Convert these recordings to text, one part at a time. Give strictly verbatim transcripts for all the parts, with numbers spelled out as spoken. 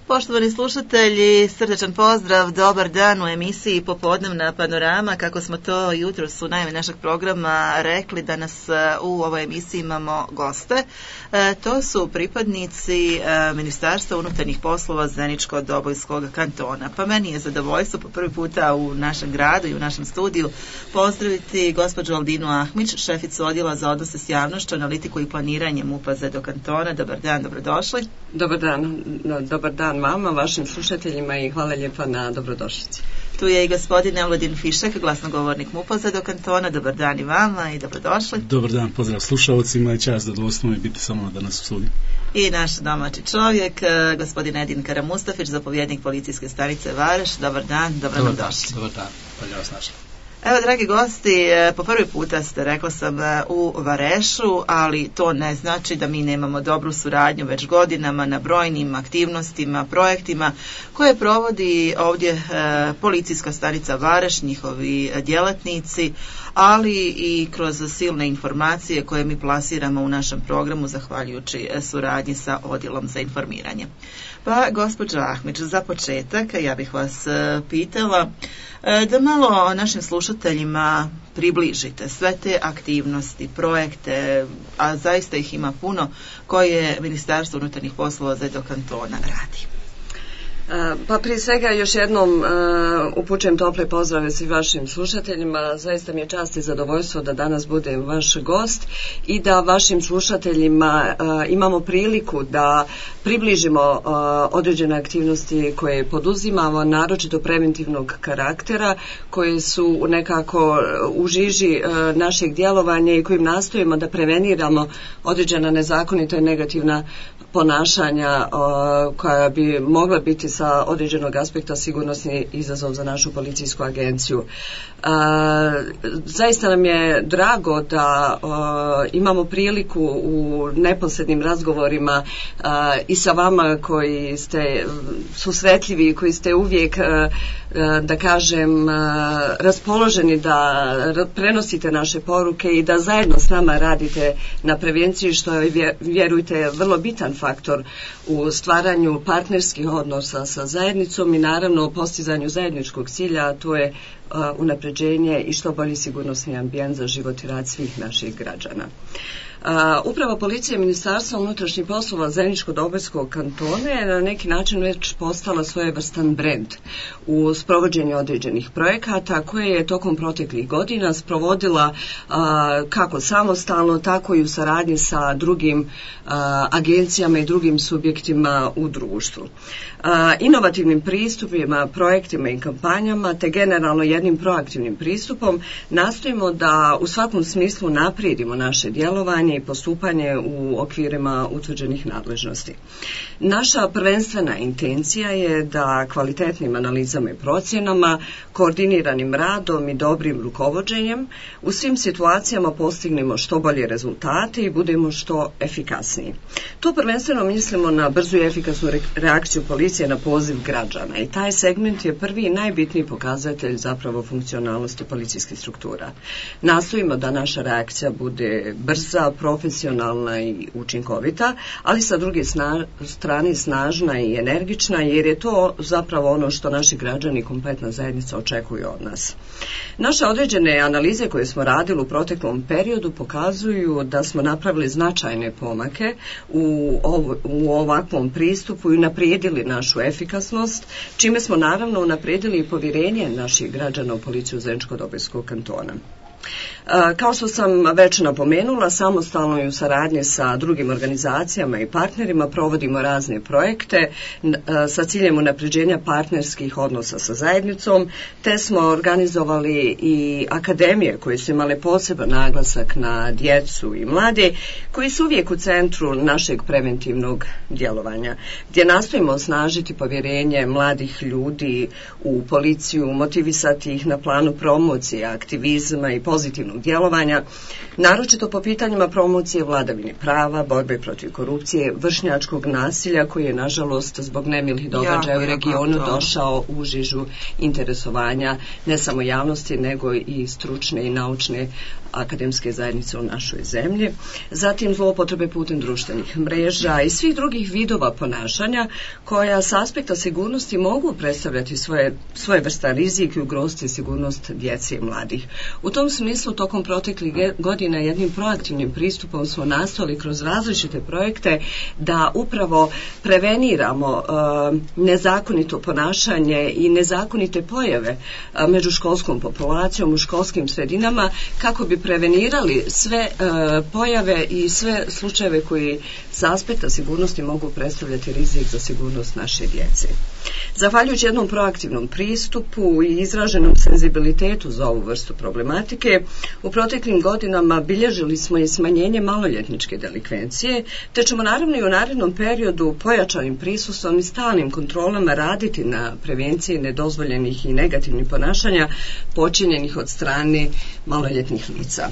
Poštovani slušatelji, srdečan pozdrav, dobar dan u emisiji Popodnevna panorama. Kako smo to jutros u najavi našeg programa rekli, danas u ovoj emisiji imamo goste. E, to su pripadnici e, Ministarstva unutarnjih poslova Zeničko-Dobojskog kantona. Pa meni je zadovoljstvo po prvi puta u našem gradu i u našem studiju pozdraviti gospođu Aldinu Ahmić, šeficu odjela za odnose s javnošću, analitiku i planiranje MUP-a Zedo kantona. Dobar dan, dobrodošli. Dobar dan, dobar dan vama, vašim slušateljima i hvala lijepa na dobrodošlici. Tu je i gospodin Elvedin Fišek, glasnogovornik MUP-a Zedo kantona. Dobar dan i vama i dobrodošli. Dobar dan, pozdrav slušalcima i čast zadovoljstvo mi biti samo danas u studiju. I naš domaći čovjek, gospodin Edin Karamustafić, zapovjednik policijske stanice Vareš. Dobar dan, dobro nam došli. Dobar dan, bolje vas našli. Evo, dragi gosti, po prvi puta ste, rekla sam, u Varešu, ali to ne znači da mi nemamo dobru suradnju već godinama na brojnim aktivnostima, projektima koje provodi ovdje e, policijska stanica Vareš, njihovi djelatnici, ali i kroz silne informacije koje mi plasiramo u našem programu zahvaljujući suradnji sa odjelom za informiranje. Pa, gospođo Ahmić, za početak ja bih vas pitala da malo našim slušateljima približite sve te aktivnosti, projekte, a zaista ih ima puno, koje Ministarstvo unutarnjih poslova Zedo kantona radi. Pa prije svega još jednom uh, upućujem tople pozdrave svim vašim slušateljima. Zaista mi je čast i zadovoljstvo da danas budem vaš gost i da vašim slušateljima uh, imamo priliku da približimo uh, određene aktivnosti koje poduzimamo, naročito preventivnog karaktera, koje su nekako u žiži uh, našeg djelovanja i kojim nastojimo da preveniramo određena nezakonita i negativna ponašanja uh, koja bi mogla biti sa određenog aspekta sigurnosni izazov za našu policijsku agenciju. Uh, zaista nam je drago da uh, imamo priliku u neposrednim razgovorima uh, i sa vama koji ste susretljivi i koji ste uvijek uh, da kažem raspoloženi da prenosite naše poruke i da zajedno s nama radite na prevenciji, što je, vjerujte, vrlo bitan faktor u stvaranju partnerskih odnosa sa zajednicom i naravno u postizanju zajedničkog cilja, a to je unapređenje i što bolji sigurnosni ambijent za život i rad svih naših građana. Uh, upravo policija i Ministarstva unutrašnjih poslova Zeničko-Dobojskog kantona je na neki način već postala svojevrstan brend u sprovođenju određenih projekata koje je tokom proteklih godina sprovodila uh, kako samostalno, tako i u saradnji sa drugim uh, agencijama i drugim subjektima u društvu. Uh, inovativnim pristupima, projektima i kampanjama te generalno jednim proaktivnim pristupom nastojimo da u svakom smislu naprijedimo naše djelovanje i postupanje u okvirima utvrđenih nadležnosti. Naša prvenstvena intencija je da kvalitetnim analizama i procjenama, koordiniranim radom i dobrim rukovođenjem u svim situacijama postignemo što bolje rezultate i budemo što efikasniji. Tu prvenstveno mislimo na brzu i efikasnu reakciju policije na poziv građana i taj segment je prvi i najbitniji pokazatelj zapravo funkcionalnosti policijskih struktura. Nastojimo da naša reakcija bude brza, profesionalna i učinkovita, ali sa druge sna, strane snažna i energična, jer je to zapravo ono što naši građani i kompletna zajednica očekuju od nas. Naše određene analize koje smo radili u proteklom periodu pokazuju da smo napravili značajne pomake u, ov, u ovakvom pristupu i unaprijedili našu efikasnost, čime smo naravno unaprijedili i povjerenje naših građana u policiju Zeničko-Dobojskog kantona. Kao što sam već napomenula, samostalno i u saradnji sa drugim organizacijama i partnerima provodimo razne projekte sa ciljem unapređenja partnerskih odnosa sa zajednicom, te smo organizovali i akademije koje su imale poseban naglasak na djecu i mlade, koji su uvijek u centru našeg preventivnog djelovanja, gdje nastojimo osnažiti povjerenje mladih ljudi u policiju, motivisati ih na planu promocije, aktivizma i pozitivnog djelovanja, naročito po pitanjima promocije vladavine prava, borbe protiv korupcije, vršnjačkog nasilja koji je nažalost zbog nemilih događaja u regionu došao u žižu interesovanja ne samo javnosti nego i stručne i naučne akademske zajednice u našoj zemlji. Zatim zloupotrebe putem društvenih mreža i svih drugih vidova ponašanja koja s aspekta sigurnosti mogu predstavljati svoje, svoje vrsta rizik i ugroziti sigurnost djece i mladih. U tom smislu tokom proteklih godina jednim proaktivnim pristupom smo nastojali kroz različite projekte da upravo preveniramo uh, nezakonito ponašanje i nezakonite pojave uh, među školskom populacijom u školskim sredinama kako bi prevenirali sve uh, pojave i sve slučajeve koji s aspekta sigurnosti mogu predstavljati rizik za sigurnost naše djece. Zahvaljujući jednom proaktivnom pristupu i izraženom senzibilitetu za ovu vrstu problematike, u proteklim godinama bilježili smo i smanjenje maloljetničke delikvencije, te ćemo naravno i u narednom periodu pojačanim prisustvom i stalnim kontrolama raditi na prevenciji nedozvoljenih i negativnih ponašanja počinjenih od strane maloljetnih lica.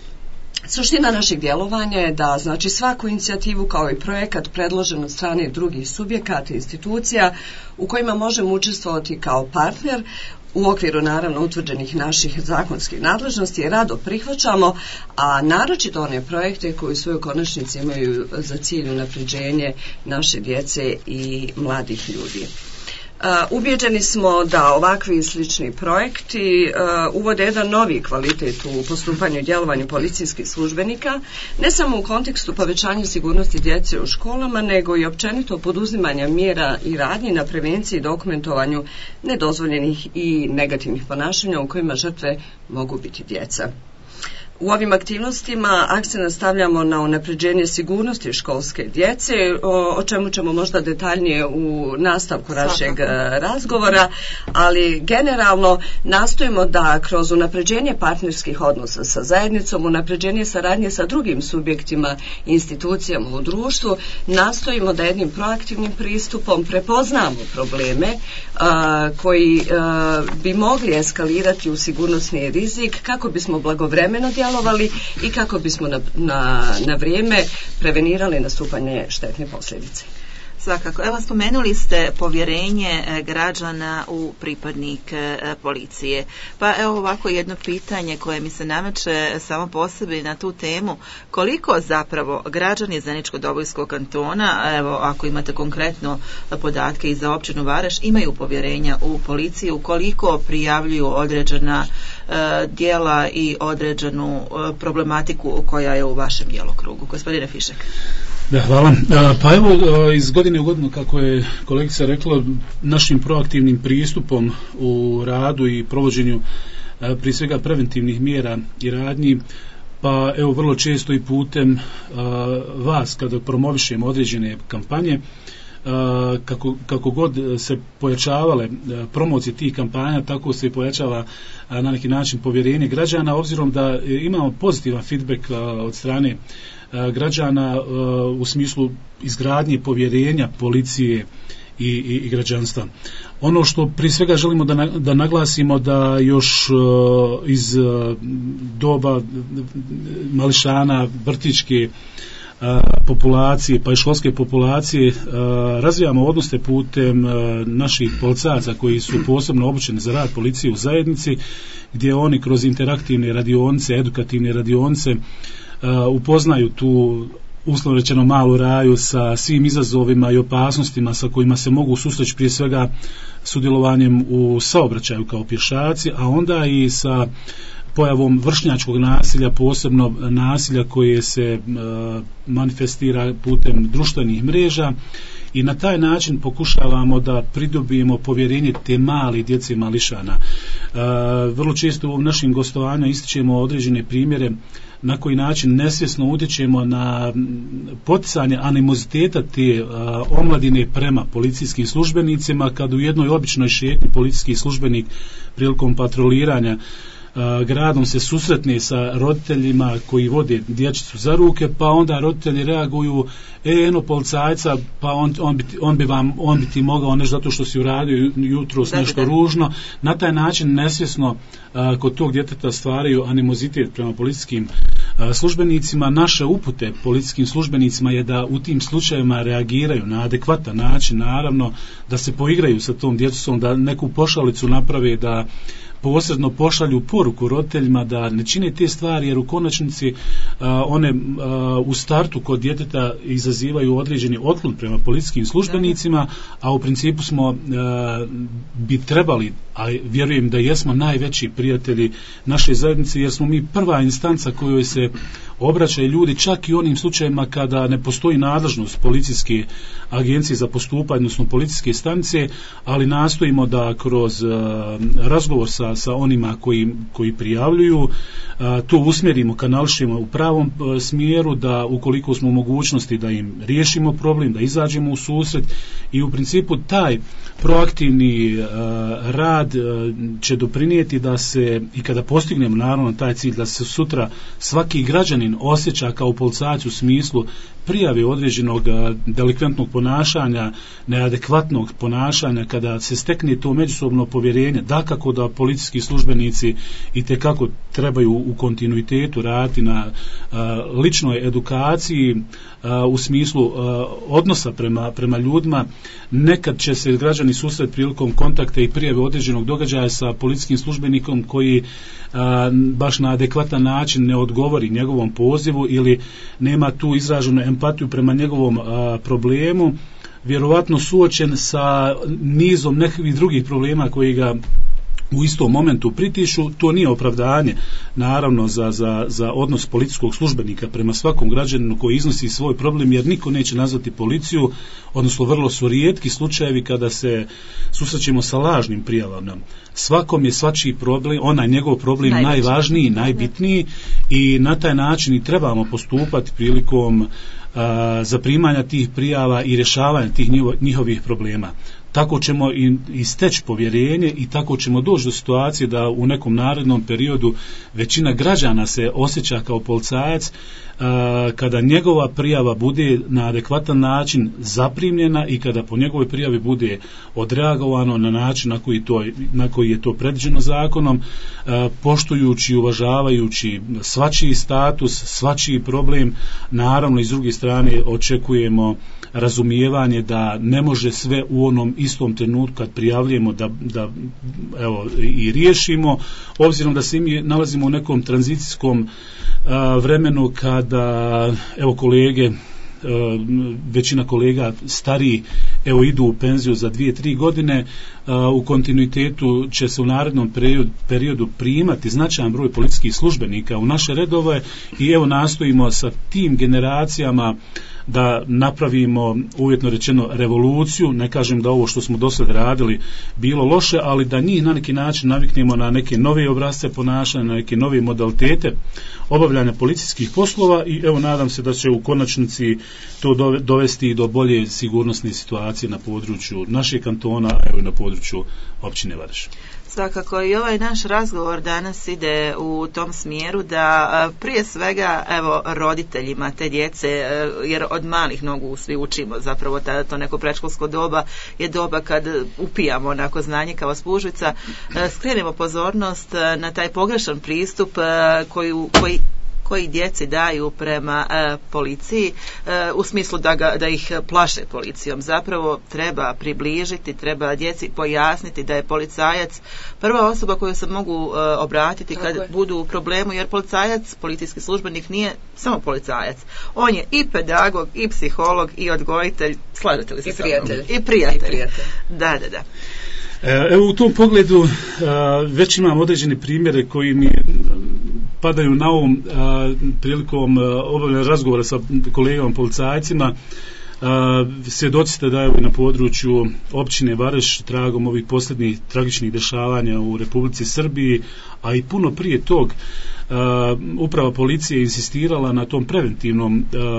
Suština našeg djelovanja je da znači svaku inicijativu kao i projekat predložen od strane drugih subjekata i institucija u kojima možemo učestvovati kao partner u okviru naravno utvrđenih naših zakonskih nadležnosti rado prihvaćamo, a naročito one projekte koji u svojoj konačnici imaju za cilj unapređenje naše djece i mladih ljudi. Uh, ubjeđeni smo da ovakvi i slični projekti uh, uvode jedan novi kvalitet u postupanju i djelovanju policijskih službenika, ne samo u kontekstu povećanja sigurnosti djece u školama, nego i općenito poduzimanja mjera i radnji na prevenciji i dokumentovanju nedozvoljenih i negativnih ponašanja u kojima žrtve mogu biti djeca. U ovim aktivnostima akcent stavljamo na unapređenje sigurnosti školske djece, o, o čemu ćemo možda detaljnije u nastavku našeg razgovora, ali generalno nastojimo da kroz unapređenje partnerskih odnosa sa zajednicom, unapređenje saradnje sa drugim subjektima i institucijama u društvu, nastojimo da jednim proaktivnim pristupom prepoznamo probleme a, koji a, bi mogli eskalirati u sigurnosni rizik kako bismo blagovremeno djelovali i kako bismo na, na, na vrijeme prevenirali nastupanje štetne posljedice. Svakako. Evo, spomenuli ste povjerenje građana u pripadnike policije. Pa evo ovako jedno pitanje koje mi se nameće samo po sebi na tu temu. Koliko zapravo građani Zeničko-Dobojskog kantona, evo ako imate konkretno podatke i za općinu Vareš, imaju povjerenja u policiju, koliko prijavljuju određena uh, djela i određenu uh, problematiku koja je u vašem djelokrugu? Gospodine Fišek. Da, hvala. Pa evo, iz godine u godinu, kako je kolegica rekla, našim proaktivnim pristupom u radu i provođenju prije svega preventivnih mjera i radnji, pa evo vrlo često i putem vas kada promovišemo određene kampanje, kako, kako god se pojačavale promocije tih kampanja, tako se pojačava na neki način povjerenje građana, obzirom da imamo pozitivan feedback od strane građana u smislu izgradnje povjerenja policije i, i, i građanstva. Ono što prije svega želimo da, na, da naglasimo da još uh, iz uh, doba mališana, vrtićke uh, populacije pa i školske populacije uh, razvijamo odnose putem uh, naših policajaca koji su posebno obučeni za rad policije u zajednici, gdje oni kroz interaktivne radionice, edukativne radionice Uh, upoznaju tu uslovno rečeno malu raju sa svim izazovima i opasnostima sa kojima se mogu susreći, prije svega sudjelovanjem u saobraćaju kao pješaci, a onda i sa pojavom vršnjačkog nasilja, posebno nasilja koje se uh, manifestira putem društvenih mreža, i na taj način pokušavamo da pridobijemo povjerenje te male djece mališana. Uh, vrlo često u našim gostovanjima ističemo određene primjere na koji način nesvjesno utječemo na poticanje animoziteta te uh, omladine prema policijskim službenicima, kad u jednoj običnoj šetnji policijski službenik prilikom patroliranja gradom se susretne sa roditeljima koji vode dječicu za ruke, pa onda roditelji reaguju, e, eno policajca, pa on, on, bi, on, bi vam, on bi ti mogao nešto zato što si uradio jutros nešto da, da. ružno. Na taj način nesvjesno a, kod tog djeteta stvaraju animozitet prema policijskim a, službenicima. Naše upute policijskim službenicima je da u tim slučajevima reagiraju na adekvatan način, naravno da se poigraju sa tom djecom, da neku pošalicu naprave, da posredno pošalju poruku roditeljima da ne čine te stvari, jer u konačnici uh, one uh, u startu kod djeteta izazivaju određeni otklon prema policijskim službenicima, a u principu smo uh, bi trebali, a vjerujem da jesmo najveći prijatelji naše zajednice, jer smo mi prva instanca kojoj se obraćaju ljudi čak i onim slučajevima kada ne postoji nadležnost policijske agencije za postupanje, odnosno policijske stanice, ali nastojimo da kroz uh, razgovor sa, sa onima koji, koji prijavljuju uh, to usmjerimo, kanališimo u pravom uh, smjeru, da ukoliko smo u mogućnosti da im riješimo problem, da izađemo u susret, i u principu taj proaktivni uh, rad uh, će doprinijeti da se, i kada postignemo naravno taj cilj, da se sutra svaki građanin osjeća kao policajac u smislu prijave određenog delikventnog ponašanja, neadekvatnog ponašanja, kada se stekne to međusobno povjerenje, dakako da policijski službenici i tekako trebaju u kontinuitetu raditi na uh, ličnoj edukaciji uh, u smislu uh, odnosa prema, prema ljudima. Nekad će se građani susret prilikom kontakta i prijave određenog događaja sa policijskim službenikom koji uh, baš na adekvatan način ne odgovori njegovom pozivu ili nema tu izraženu empatiju prema njegovom a, problemu, vjerovatno suočen sa nizom nekih drugih problema koji ga u istom momentu pritišu. To nije opravdanje naravno za, za, za odnos policijskog službenika prema svakom građaninu koji iznosi svoj problem, jer niko neće nazvati policiju, odnosno vrlo su rijetki slučajevi kada se susrećemo sa lažnim prijavama. Svakom je svačiji problem, onaj njegov problem najveći, najvažniji, najbitniji, i na taj način i trebamo postupati prilikom a, zaprimanja tih prijava i rješavanja tih njihovih problema. Tako ćemo i, i steći povjerenje i tako ćemo doći do situacije da u nekom narednom periodu većina građana se osjeća kao policajac a, kada njegova prijava bude na adekvatan način zaprimljena i kada po njegovoj prijavi bude odreagovano na način na koji, to, na koji je to predviđeno zakonom, a, poštujući, uvažavajući svačiji status, svačiji problem. Naravno, i s druge strane očekujemo razumijevanje da ne može sve u onom istom trenutku kad prijavljujemo da, da evo, i riješimo, obzirom da se mi nalazimo u nekom tranzicijskom a, vremenu kada evo kolege, a, većina kolega stariji evo idu u penziju za dvije, tri godine, a, u kontinuitetu će se u narednom periodu, periodu primati značajan broj policijskih službenika u naše redove i evo nastojimo sa tim generacijama da napravimo, uvjetno rečeno, revoluciju. Ne kažem da ovo što smo do sada radili bilo loše, ali da njih na neki način naviknemo na neke nove obrasce ponašanja, na neke nove modalitete obavljanja policijskih poslova, i evo nadam se da će u konačnici to dovesti do bolje sigurnosne situacije na području našeg kantona, a evo i na području općine Vareš. Svakako i ovaj naš razgovor danas ide u tom smjeru da prije svega evo roditeljima te djece, jer od malih nogu svi učimo zapravo tada, to neko predškolsko doba je doba kad upijamo onako znanje kao spužvica, skrenemo pozornost na taj pogrešan pristup koju, koji koji djeci daju prema e, policiji, e, u smislu da, ga, da ih plaše policijom. Zapravo treba približiti, treba djeci pojasniti da je policajac prva osoba koju se mogu e, obratiti kad okay. budu u problemu, jer policajac, policijski službenik nije samo policajac. On je i pedagog, i psiholog, i odgojitelj, slažete li se? I prijatelj. I prijatelj. I prijatelj. Da, da, da. Evo u tom pogledu već imam određene primjere koji mi padaju na um prilikom obavljanja razgovora sa kolegama policajcima. Svjedoci ste da je na području općine Vareš tragom ovih posljednjih tragičnih dešavanja u Republici Srbiji, a i puno prije tog uprava policije insistirala na tom preventivnom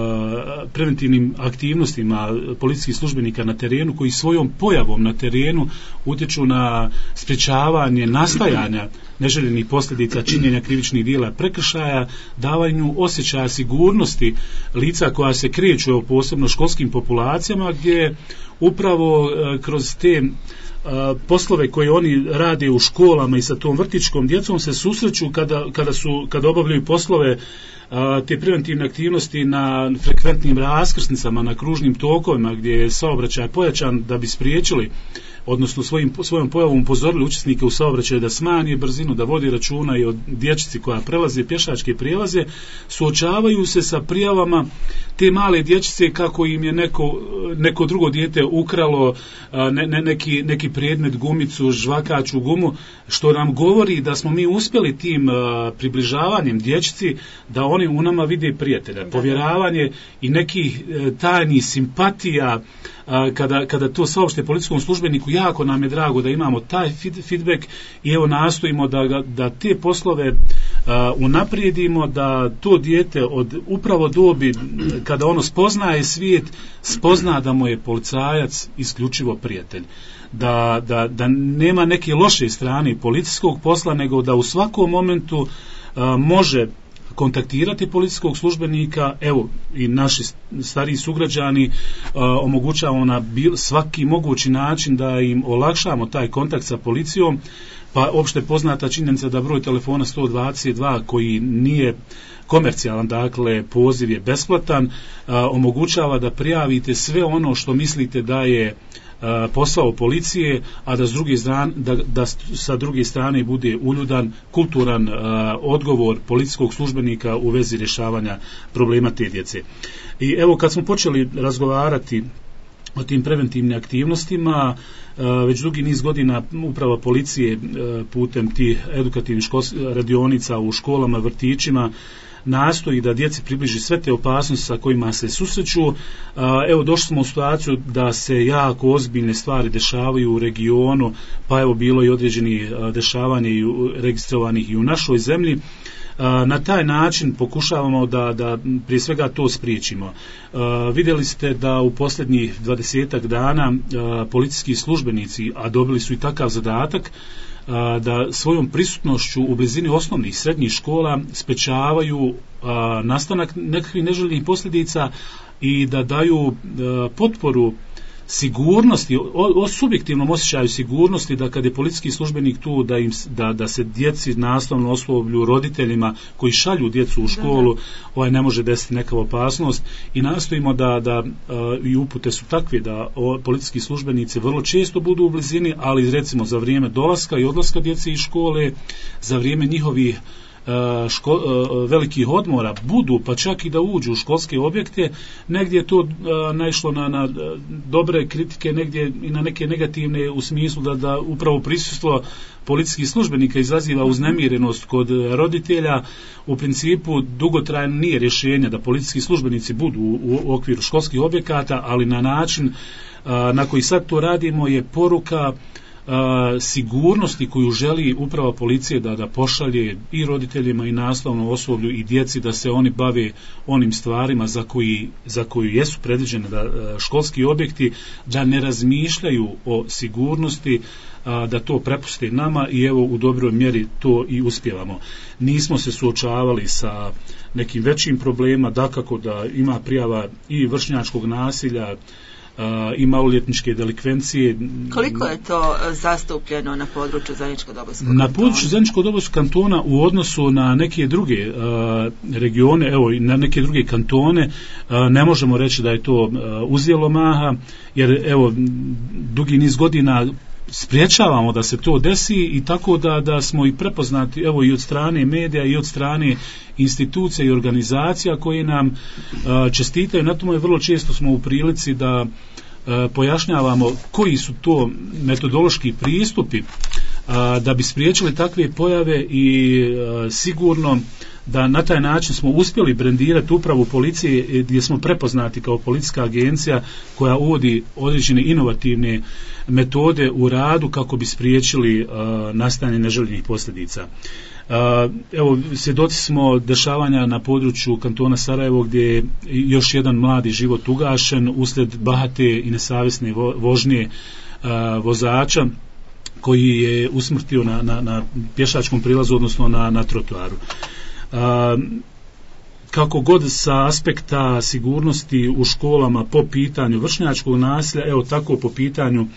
uh, preventivnim aktivnostima policijskih službenika na terenu, koji svojom pojavom na terenu utječu na sprječavanje nastajanja neželjenih posljedica činjenja krivičnih djela prekršaja, davanju osjećaja sigurnosti lica koja se kreću, evo, posebno školskim populacijama, gdje upravo uh, kroz te Uh, poslove koje oni rade u školama i sa tom vrtićkom djecom se susreću kada, kada, su, kada obavljaju poslove, uh, te preventivne aktivnosti na frekventnim raskrsnicama, na kružnim tokovima gdje je saobraćaj pojačan, da bi spriječili, odnosno svojim, svojom pojavom upozorili učesnike u saobraćaju da smanje brzinu, da vodi računa i o dječici koja prelaze pješačke prijelaze, suočavaju se sa prijavama te male dječice kako im je neko, neko drugo dijete ukralo ne, ne, neki, neki predmet, gumicu, žvakaču gumu, što nam govori da smo mi uspjeli tim a, približavanjem dječici da oni u nama vide prijatelja, povjeravanje i nekih e, tajnih simpatija. Kada, kada to saopšte policijskom službeniku, jako nam je drago da imamo taj feedback i evo nastojimo da, da te poslove uh, unaprijedimo, da to dijete od upravo dobi kada ono spoznaje svijet, spozna da mu je policajac isključivo prijatelj, da, da, da nema neke loše strane policijskog posla, nego da u svakom momentu uh, može kontaktirati policijskog službenika. Evo, i naši stariji sugrađani uh, omogućavamo na bil, svaki mogući način da im olakšamo taj kontakt sa policijom, pa opšte poznata činjenica da broj telefona sto dvadeset dva koji nije komercijalan, dakle poziv je besplatan, uh, omogućava da prijavite sve ono što mislite da je posao policije, a da, s druge strane, da, da sa druge strane bude uljudan, kulturan uh, odgovor policijskog službenika u vezi rješavanja problema te djece. I evo, kad smo počeli razgovarati o tim preventivnim aktivnostima, uh, već dugi niz godina uprava policije uh, putem tih edukativnih škol- radionica u školama, vrtićima, nastoji da djeci približi sve te opasnosti sa kojima se susreću. Evo, došli smo u situaciju da se jako ozbiljne stvari dešavaju u regionu, pa evo bilo i određeni dešavanja i registrovanih i u našoj zemlji. Na taj način pokušavamo da, da prije svega to spriječimo. Vidjeli ste da u posljednjih dvadesetak dana policijski službenici, a dobili su i takav zadatak, da svojom prisutnošću u blizini osnovnih i srednjih škola sprečavaju nastanak nekakvih neželjenih posljedica i da daju potporu sigurnosti, o, o subjektivnom osjećaju sigurnosti, da kad je policijski službenik tu da, im, da, da se djeci, nastavnom osoblju, roditeljima koji šalju djecu u školu, ovaj, ne može desiti neka opasnost, i nastojimo da, da uh, i upute su takve da o, policijski službenici vrlo često budu u blizini, ali recimo za vrijeme dolaska i odlaska djece iz škole, za vrijeme njihovih Ško, velikih odmora budu, pa čak i da uđu u školske objekte. Negdje je to uh, naišlo na, na dobre kritike, negdje i na neke negativne, u smislu da, da upravo prisustvo policijskih službenika izaziva uznemirenost kod roditelja. U principu dugotrajno nije rješenje da policijski službenici budu u, u okviru školskih objekata, ali na način uh, na koji sad to radimo je poruka Uh, sigurnosti koju želi uprava policije da, da pošalje i roditeljima i nastavnom osoblju i djeci, da se oni bave onim stvarima za, koji, za koju jesu predviđene da, uh, školski objekti, da ne razmišljaju o sigurnosti, uh, da to prepuste nama, i evo u dobroj mjeri to i uspjevamo. Nismo se suočavali sa nekim većim problema, dakako da ima prijava i vršnjačkog nasilja, Uh, i maloljetničke delikvencije. Koliko je to zastupljeno na području Zeničko-Dobojskog kantona? Na području Zeničko-Dobojskog kantona u odnosu na neke druge uh, regione, evo i na neke druge kantone, uh, ne možemo reći da je to uh, uzelo maha, jer evo dugi niz godina spriječavamo da se to desi, i tako da, da smo i prepoznati evo i od strane medija i od strane institucija i organizacija koje nam uh, čestitaju na tome. Vrlo često smo u prilici da uh, pojašnjavamo koji su to metodološki pristupi uh, da bi spriječili takve pojave, i uh, sigurno da na taj način smo uspjeli brendirati upravu policije, gdje smo prepoznati kao policijska agencija koja uvodi određene inovativne metode u radu kako bi spriječili uh, nastajanje neželjenih posljedica. Evo, svjedoci smo dešavanja na području kantona Sarajevo gdje je još jedan mladi život ugašen uslijed bahate i nesavjesne vožnje vozača koji je usmrtio na, na, na pješačkom prilazu, odnosno na, na trotoaru. Kako god sa aspekta sigurnosti u školama po pitanju vršnjačkog nasilja, evo tako po pitanju uh,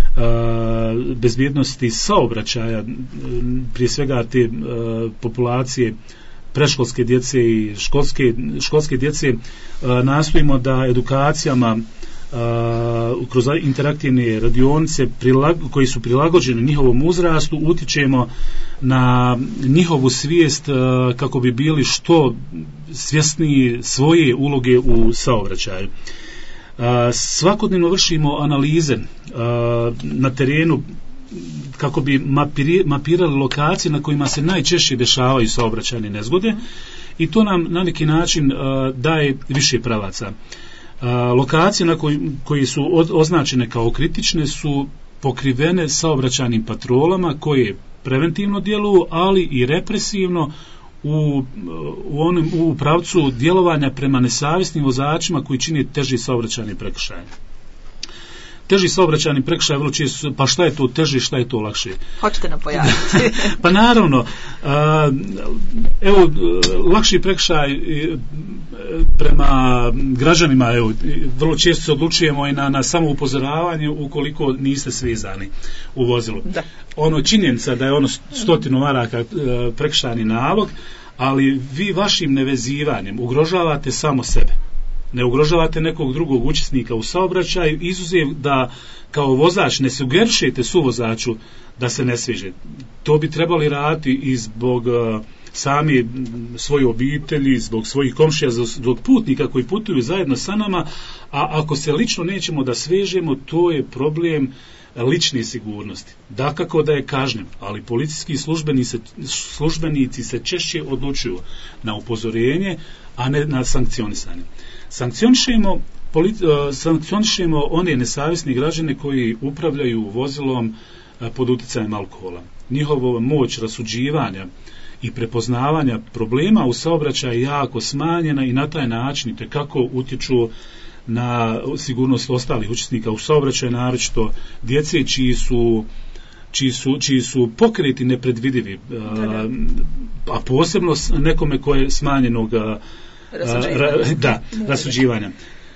bezbjednosti saobraćaja, prije svega te uh, populacije predškolske djece i školske, školske djece, uh, nastojimo da edukacijama Uh, kroz interaktivne radionice prilag, koji su prilagođeni njihovom uzrastu utičemo na njihovu svijest uh, kako bi bili što svjesniji svoje uloge u saobraćaju. Uh, svakodnevno vršimo analize uh, na terenu kako bi mapiri, mapirali lokacije na kojima se najčešće dešavaju saobraćajne nezgode i to nam na neki način uh, daje više pravaca. Uh, lokacije na koji, koji su od, označene kao kritične su pokrivene saobraćajnim patrolama koje preventivno djeluju, ali i represivno u, u, onim, u pravcu djelovanja prema nesavjesnim vozačima koji čine teži saobraćajni prekršaj. Teži saobraćajni prekršaj vrlo često, pa šta je to teži, šta je to lakše? Hoćete nam pojaviti? Pa naravno, a, evo, lakši prekršaj prema građanima, evo, vrlo često se odlučujemo i na, na samo upozoravanje ukoliko niste svezani u vozilu. Da. Ono, činjenica da je ono stotinu maraka prekršajni nalog, ali vi vašim nevezivanjem ugrožavate samo sebe. Ne ugrožavate nekog drugog učesnika u saobraćaju, izuzev da kao vozač ne sugerišete suvozaču da se ne sveže. To bi trebali raditi i zbog uh, sami svoje obitelji, zbog svojih komšija, zbog putnika koji putuju zajedno sa nama, a ako se lično nećemo da svežemo, to je problem lične sigurnosti. Dakako da je kažnjen, ali policijski službenici se, službenici se češće odlučuju na upozorenje, a ne na sankcionisanje. Sankcionišemo, politi, uh, sankcionišemo one nesavjesne građane koji upravljaju vozilom uh, pod utjecajem alkohola. Njihova moć rasuđivanja i prepoznavanja problema u saobraćaju je jako smanjena i na taj način itekako utječu na sigurnost ostalih učesnika u saobraćaju, naročito djece čiji su čiji su, čiji su pokreti nepredvidivi, uh, a posebno nekome koje je smanjenog Ra, da, rasuđivanja.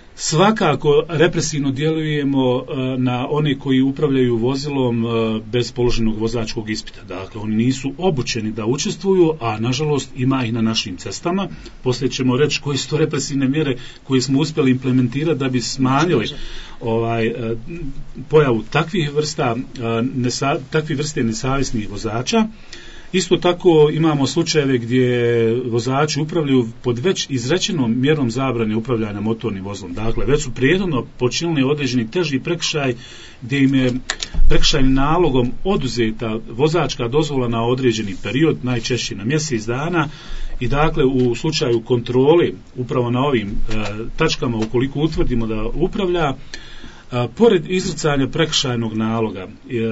Svakako represivno djelujemo uh, na one koji upravljaju vozilom uh, bez položenog vozačkog ispita. Dakle, oni nisu obučeni da učestvuju, a nažalost ima ih na našim cestama. Poslije ćemo reći koje su to represivne mjere koje smo uspjeli implementirati da bi smanjili ovaj, uh, pojavu takvih vrsta uh, nesa, takvih vrste nesavjesnih vozača. Isto tako imamo slučajeve gdje vozači upravljaju pod već izrečenom mjerom zabrane upravljanja motornim vozilom. Dakle, već su prijedno počinili određeni teži prekršaj gdje im je prekršajnim nalogom oduzeta vozačka dozvola na određeni period, najčešće na mjesec dana, i dakle u slučaju kontrole upravo na ovim e, tačkama ukoliko utvrdimo da upravlja, e, pored izricanja prekršajnog naloga,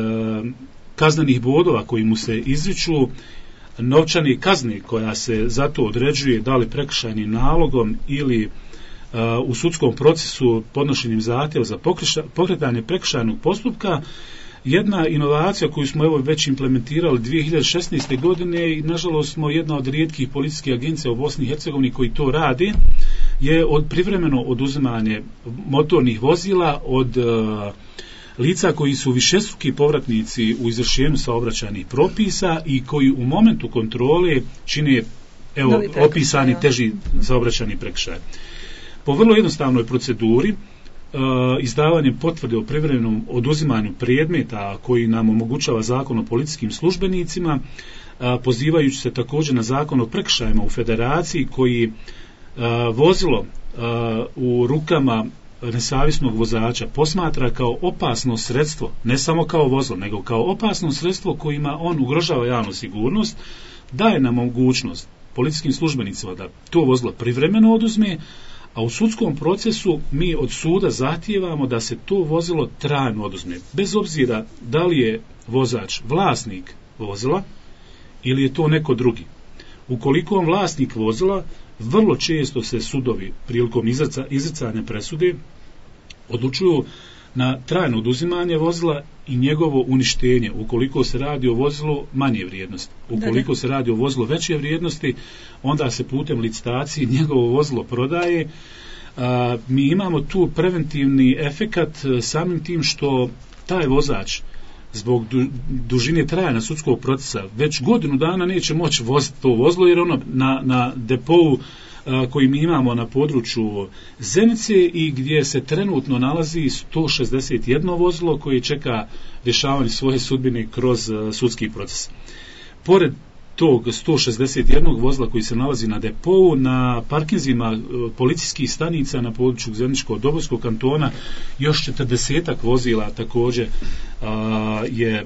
e, kaznenih bodova koji mu se izriču, novčane kazne koja se zato određuje da li prekršajnim nalogom ili uh, u sudskom procesu podnošenjem zahtjeva za pokretanje prekršajnog postupka. Jedna inovacija koju smo evo već implementirali dvije hiljade šesnaeste. godine i nažalost smo jedna od rijetkih policijskih agencija u Bosni i Hercegovini koji to radi, je od privremeno oduzimanje motornih vozila od uh, lica koji su višestruki povratnici u izvršenju saobraćajnih propisa i koji u momentu kontrole čine evo, opisani teži saobraćajni prekršaj. Po vrlo jednostavnoj proceduri, uh, izdavanjem potvrde o privremenom oduzimanju predmeta koji nam omogućava zakon o policijskim službenicima, uh, pozivajući se također na zakon o prekršajima u federaciji koji uh, vozilo uh, u rukama nesavjesnog vozača posmatra kao opasno sredstvo, ne samo kao vozilo, nego kao opasno sredstvo kojima on ugrožava javnu sigurnost, daje nam mogućnost policijskim službenicima da to vozilo privremeno oduzme, a u sudskom procesu mi od suda zahtijevamo da se to vozilo trajno oduzme, bez obzira da li je vozač vlasnik vozila ili je to neko drugi. Ukoliko on vlasnik vozila, vrlo često se sudovi prilikom izricanja presude odlučuju na trajno oduzimanje vozila i njegovo uništenje, ukoliko se radi o vozilu manje vrijednosti. Ukoliko se radi o vozilu veće vrijednosti, onda se putem licitacije njegovo vozilo prodaje. A, mi imamo tu preventivni efekat samim tim što taj vozač zbog du, dužine trajanja sudskog procesa već godinu dana neće moći voziti to vozilo, jer ono na, na depou koji mi imamo na području Zenice i gdje se trenutno nalazi sto šezdeset jedno vozilo koje čeka rješavanje svoje sudbine kroz sudski proces. Pored tog sto šezdeset jednog vozila koji se nalazi na depou, na parkinzima policijskih stanica na području Zeničko-Dobojskog kantona još četrdesetak vozila također a, je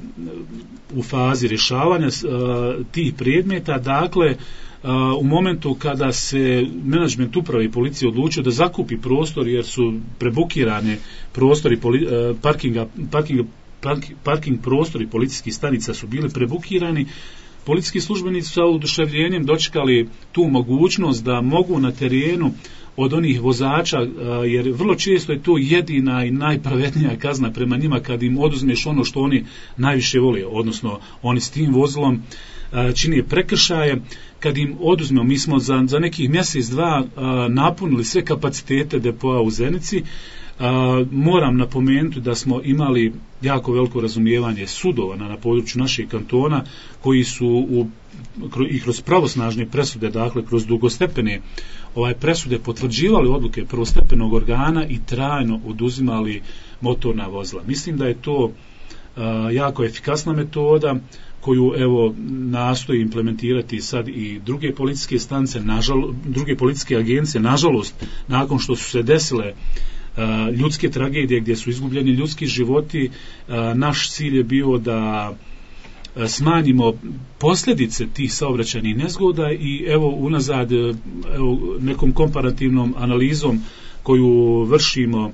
u fazi rješavanja a, tih predmeta. Dakle, u momentu kada se menadžment uprave i policije odlučio da zakupi prostor jer su prebukirane prostori parkinga, parking, parking, parking prostori policijskih stanica su bili prebukirani, policijski službenici su sa oduševljenjem dočekali tu mogućnost da mogu na terenu od onih vozača, jer vrlo često je to jedina i najpravednija kazna prema njima kad im oduzmeš ono što oni najviše vole, odnosno oni s tim vozilom čini prekršaje. Kad im oduzmemo, mi smo za, za nekih mjesec, dva a, napunili sve kapacitete depoa u Zenici. A, moram napomenuti da smo imali jako veliko razumijevanje sudova na, na području naših kantona koji su u, kro, i kroz pravosnažne presude, dakle kroz dugostepene ovaj presude potvrđivali odluke prvostepenog organa i trajno oduzimali motorna vozila. Mislim da je to a, jako efikasna metoda koju evo nastoji implementirati sad i druge policijske stanice, nažalost, druge policijske agencije. Nažalost, nakon što su se desile uh, ljudske tragedije gdje su izgubljeni ljudski životi, uh, naš cilj je bio da uh, smanjimo posljedice tih saobraćajnih nezgoda i evo unazad evo, nekom komparativnom analizom koju vršimo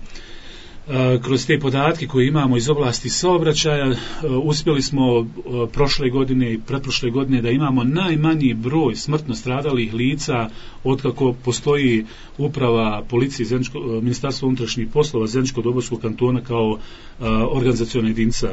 kroz te podatke koje imamo iz oblasti saobraćaja, uspjeli smo prošle godine i pretprošle godine da imamo najmanji broj smrtno stradalih lica otkako postoji uprava policije Zeničko, Ministarstva unutrašnjih poslova Zeničko-Dobojskog kantona kao organizaciona jedinica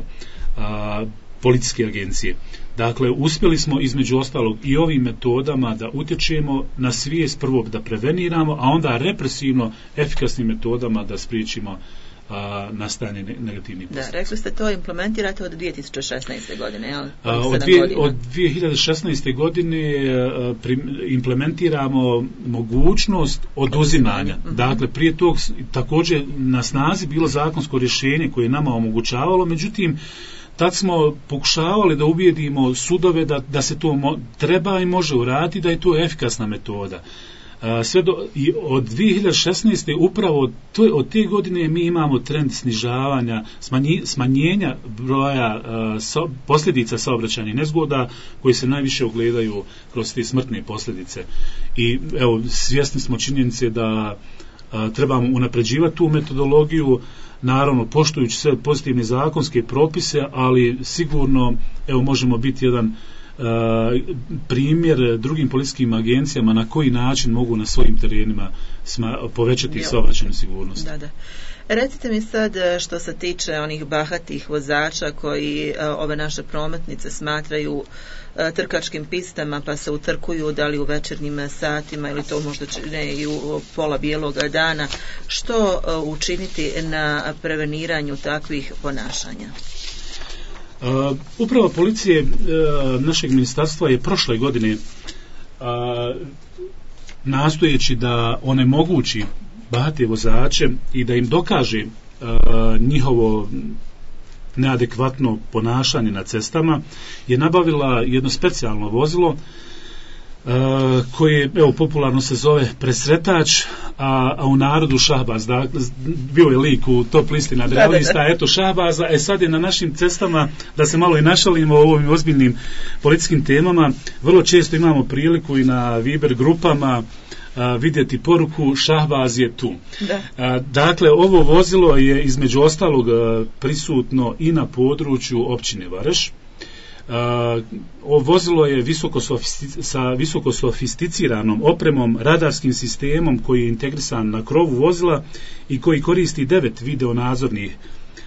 policijske agencije. Dakle, uspjeli smo između ostalog i ovim metodama da utječemo na svijest, prvo da preveniramo, a onda represivno efikasnim metodama da spriječimo a, nastajanje negativnih posljedica. Da, rekli ste to implementirate od dvije tisuće šesnaeste godine, jel? A, od, dvije, od dvije hiljade šesnaeste godine a, prim, implementiramo mogućnost oduzimanja. Mm-hmm. Dakle, prije tog također na snazi bilo zakonsko rješenje koje je nama omogućavalo, međutim, tad smo pokušavali da ubijedimo sudove da, da se to mo, treba i može uraditi, da je to efikasna metoda. A, sve do, i od dvije hiljade šesnaeste upravo to, od te godine mi imamo trend snižavanja, smanji, smanjenja broja a, so, posljedica saobraćajnih nezgoda koji se najviše ogledaju kroz te smrtne posljedice. I evo, svjesni smo činjenice da a, trebamo unapređivati tu metodologiju, naravno poštujući sve pozitivne zakonske propise, ali sigurno evo možemo biti jedan uh, primjer drugim policijskim agencijama na koji način mogu na svojim terenima sma, povećati saobraćajnu sigurnost. Da, da. Recite mi sad što se tiče onih bahatih vozača koji uh, ove naše prometnice smatraju uh, trkačkim pistama pa se utrkuju da li u večernjim satima ili to možda ne i u pola bijeloga dana. Što uh, učiniti na preveniranju takvih ponašanja? Uh, uprava policije uh, našeg ministarstva je prošle godine uh, nastojeći da onemogući bahate vozače i da im dokaže uh, njihovo neadekvatno ponašanje na cestama, je nabavila jedno specijalno vozilo uh, koje, evo, popularno se zove presretač, a, a u narodu šahbaz. Dakle, bio je lik u top listi nadrealista, eto šahbaza. E sad je na našim cestama, da se malo i našalimo o ovim ozbiljnim policijskim temama, vrlo često imamo priliku i na Viber grupama a, vidjeti poruku šahbaz je tu. Da. A, dakle, ovo vozilo je između ostalog a, prisutno i na području općine Vareš. ovo vozilo je visoko sofisti- sa visoko sofisticiranom opremom, radarskim sistemom koji je integrisan na krovu vozila i koji koristi devet videonadzornih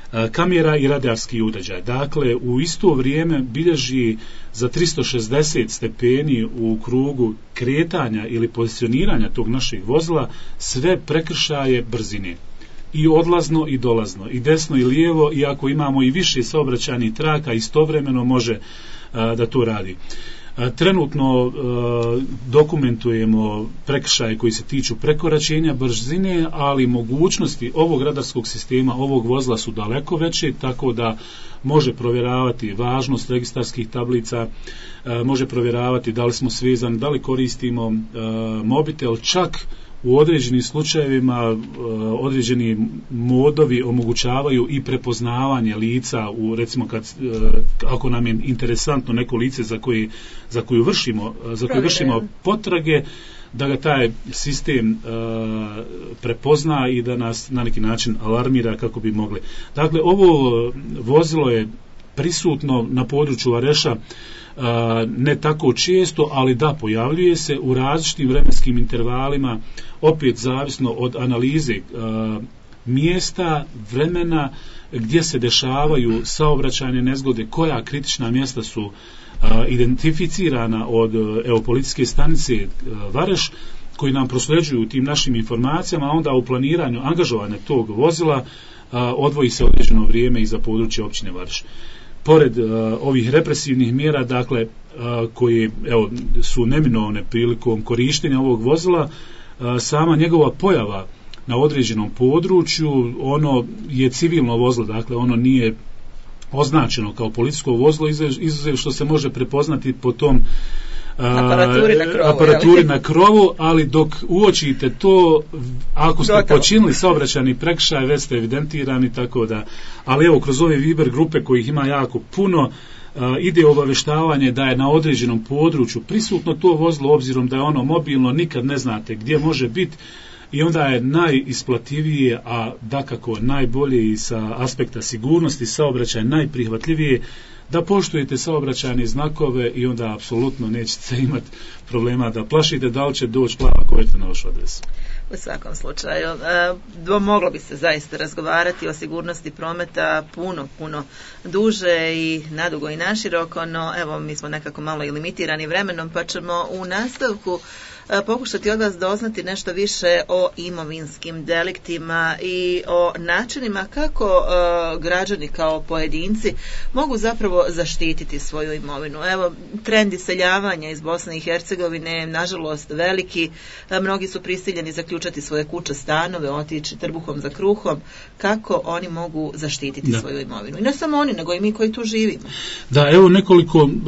kamera i radarski uređaj. Dakle, u isto vrijeme bilježi za tristo šezdeset stepeni u krugu kretanja ili pozicioniranja tog našeg vozila sve prekršaje brzine. I odlazno i dolazno, i desno i lijevo, i ako imamo i više saobraćajnih traka, istovremeno može a, da to radi. A, trenutno a, dokumentujemo prekršaje koji se tiču prekoračenja brzine, ali mogućnosti ovog radarskog sistema, ovog vozila su daleko veće, tako da može provjeravati važnost registarskih tablica, a, može provjeravati da li smo svezani, da li koristimo a, mobitel, čak u određenim slučajevima određeni modovi omogućavaju i prepoznavanje lica u, recimo, kad, ako nam je interesantno neko lice za koje, za koju vršimo, za koju vršimo potrage, da ga taj sistem uh, prepozna i da nas na neki način alarmira kako bi mogli. Dakle, ovo vozilo je prisutno na području Vareša Uh, ne tako često, ali da, pojavljuje se u različitim vremenskim intervalima, opet zavisno od analize uh, mjesta, vremena gdje se dešavaju saobraćajne nezgode, koja kritična mjesta su uh, identificirana od evo, policijske stanice uh, Vareš, koji nam prosleđuju tim našim informacijama, a onda u planiranju angažovanja tog vozila uh, odvoji se određeno vrijeme i za područje općine Vareš. Pored uh, ovih represivnih mjera, dakle, uh, koje evo, su neminovne prilikom korištenja ovog vozila, uh, sama njegova pojava na određenom području, ono je civilno vozilo, dakle, ono nije označeno kao policijsko vozilo, izuzev što se može prepoznati po tom aparaturi na krovu, aparaturi na krovu, ali dok uočite to, ako ste Dokao. počinili saobraćajni prekršaj, već ste evidentirani, tako da, ali evo, kroz ove Viber grupe kojih ima jako puno, uh, ide obaveštavanje da je na određenom području prisutno to vozilo, obzirom da je ono mobilno, nikad ne znate gdje može biti, i onda je najisplativije, a dakako najbolje i sa aspekta sigurnosti saobraćaja najprihvatljivije, da poštujete saobraćajne znakove i onda apsolutno nećete imati problema da plašite da li će doći plava koverta na vašu adresu. U svakom slučaju, e, moglo bi se zaista razgovarati o sigurnosti prometa puno, puno duže i nadugo i naširoko, no evo, mi smo nekako malo i limitirani vremenom, pa ćemo u nastavku e, pokušati od vas doznati nešto više o imovinskim deliktima i o načinima kako e, građani kao pojedinci mogu zapravo zaštititi svoju imovinu. Evo, trend iseljavanja iz Bosne i Hercegovine, nažalost, veliki, e, mnogi su prisiljeni zaključati svoje kuće, stanove, otići trbuhom za kruhom. Kako oni mogu zaštititi da. svoju imovinu? I ne samo oni, nego i mi koji tu živimo. Da, evo nekoliko uh,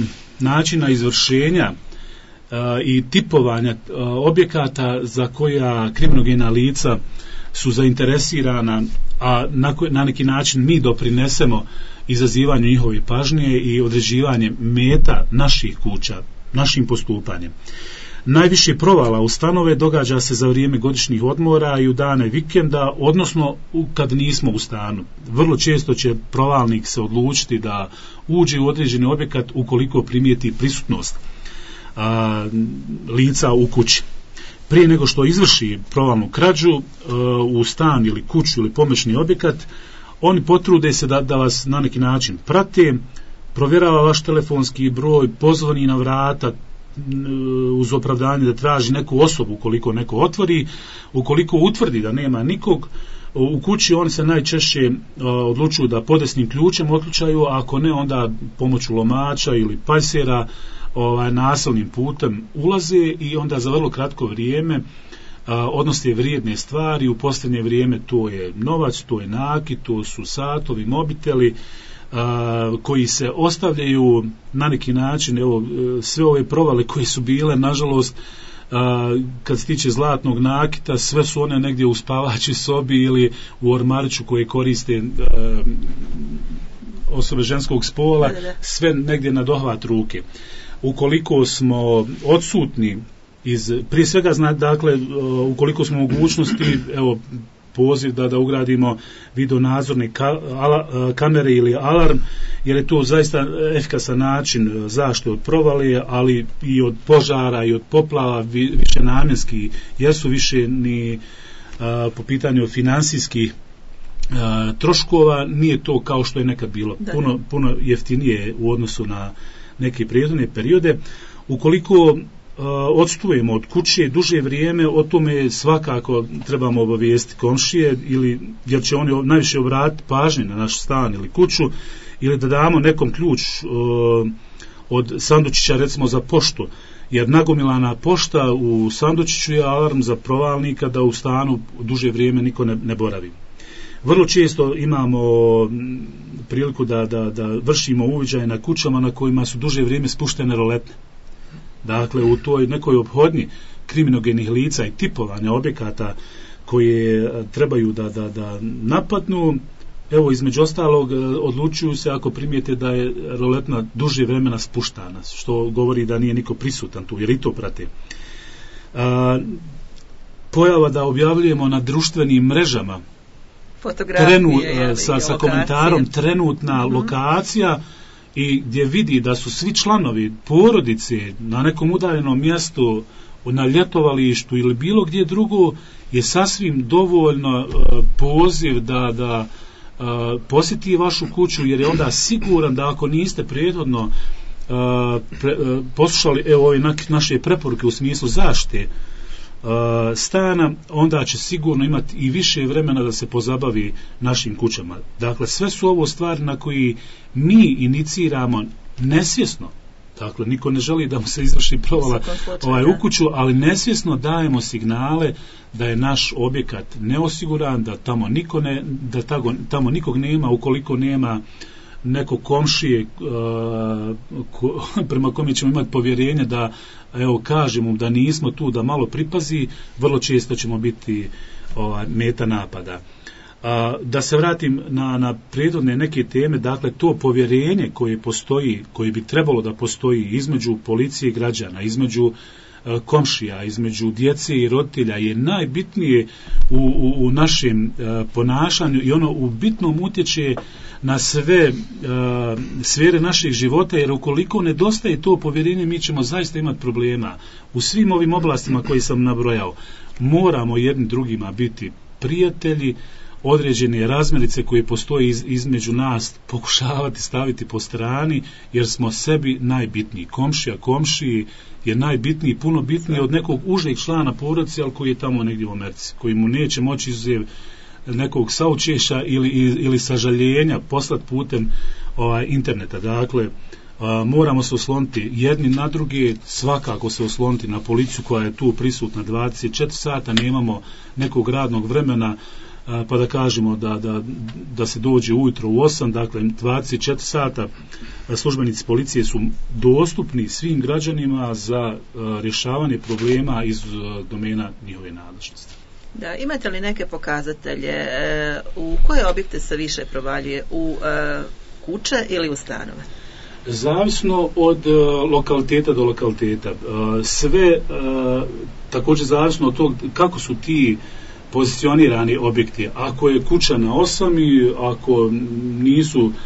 načina izvršenja uh, i tipovanja uh, objekata za koja kriminogena lica su zainteresirana, a na, na neki način mi doprinesemo izazivanju njihove pažnje i određivanje meta naših kuća, našim postupanjem. Najviše provala u stanove događa se za vrijeme godišnjih odmora i u dane vikenda, odnosno kad nismo u stanu. Vrlo često će provalnik se odlučiti da uđe u određeni objekat ukoliko primijeti prisutnost a, lica u kući. Prije nego što izvrši provalnu krađu a, u stan ili kuću ili pomoćni objekat, oni potrude se da, da vas na neki način prate, provjerava vaš telefonski broj, pozvoni na vrata, uz opravdanje da traži neku osobu ukoliko neko otvori, ukoliko utvrdi da nema nikog u kući, oni se najčešće uh, odlučuju da podesnim ključem otključaju, a ako ne, onda pomoću lomača ili pajsera ovaj, nasilnim putem ulaze i onda za vrlo kratko vrijeme uh, odnose vrijedne stvari. U posljednje vrijeme to je novac, to je nakit, to su satovi, mobiteli, Uh, koji se ostavljaju na neki način. Evo, sve ove provale koje su bile, nažalost, uh, kad se tiče zlatnog nakita, sve su one negdje u spavačoj sobi ili u ormariću koje koriste uh, osobe ženskog spola, sve negdje na dohvat ruke. Ukoliko smo odsutni iz, prije svega, zna, dakle, uh, ukoliko smo mogućnosti, evo, poziv da, da ugradimo videonadzorne ka, ala, kamere ili alarm, jer je to zaista efikasan način zaštite od provale, ali i od požara i od poplava, vi, više namjenski, jer su više ni a, po pitanju finansijskih a, troškova, nije to kao što je nekad bilo, puno, puno jeftinije u odnosu na neke prethodne periode. Ukoliko odstujemo od kuće duže vrijeme, o tome svakako trebamo obavijesti komšije, ili jer će oni najviše obratiti pažnje na naš stan ili kuću, ili da damo nekom ključ uh, od sandučića, recimo za poštu, jer nagomilana pošta u sandučiću je alarm za provalnika da u stanu duže vrijeme niko ne, ne boravi. Vrlo često imamo priliku da, da, da vršimo uviđaj na kućama na kojima su duže vrijeme spuštene roletne. Dakle, u toj nekoj ophodnji kriminogenih lica i tipovanja objekata koje trebaju da, da, da napadnu, evo, između ostalog, odlučuju se ako primijete da je roletna duže vremena spuštana, što govori da nije niko prisutan tu, jer i to prate. A, pojava da objavljujemo na društvenim mrežama trenu, sa, sa komentarom trenutna mm-hmm. lokacija, i gdje vidi da su svi članovi porodice na nekom udaljenom mjestu, na ljetovalištu ili bilo gdje drugo, je sasvim dovoljno uh, poziv da, da uh, posjeti vašu kuću, jer je onda siguran da ako niste prethodno uh, pre, uh, poslušali evo ove naše preporuke u smislu zaštite uh, stana, onda će sigurno imati i više vremena da se pozabavi našim kućama. Dakle, sve su ovo stvari na koji mi iniciramo nesvjesno. Dakle, niko ne želi da mu se izvrši provala ovaj, u kuću, ali nesvjesno dajemo signale da je naš objekat neosiguran, da tamo niko ne, da tago, tamo nikog nema, ukoliko nema nekog komšije uh, ko, prema kome ćemo imati povjerenje da, evo, kažemo da nismo tu, da malo pripazi, vrlo često ćemo biti ovaj, meta napada. A, da se vratim na, na prethodne neke teme, dakle to povjerenje koje postoji, koje bi trebalo da postoji između policije i građana, između a, komšija, između djece i roditelja, je najbitnije u, u, u našem a, ponašanju, i ono u bitnom utječe na sve a, sfere naših života, jer ukoliko nedostaje to povjerenje, mi ćemo zaista imati problema u svim ovim oblastima koje sam nabrojao. Moramo jedni drugima biti prijatelji, određene razmirice koje postoje iz, između nas pokušavati staviti po strani, jer smo sebi najbitniji. Komšija komšiji je najbitniji, puno bitniji od nekog užeg člana porodice, ali koji je tamo negdje u Americi, koji mu neće moći izuzev nekog saučeša ili, ili sažaljenja poslati putem ovaj, interneta. Dakle, a, moramo se osloniti jedni na druge, svakako se osloniti na policiju koja je tu prisutna dvadeset četiri sata, nemamo nekog radnog vremena pa da kažemo da, da, da se dođe ujutro u osam, dakle dvadeset četiri sata službenici policije su dostupni svim građanima za uh, rješavanje problema iz uh, domena njihove nadležnosti. Da, imate li neke pokazatelje e, u koje objekte se više provaljuje, u e, kuće ili u stanove? Zavisno od uh, lokaliteta do lokaliteta. Uh, sve uh, također zavisno od tog kako su ti pozicionirani objekti. Ako je kuća na osam i ako nisu uh,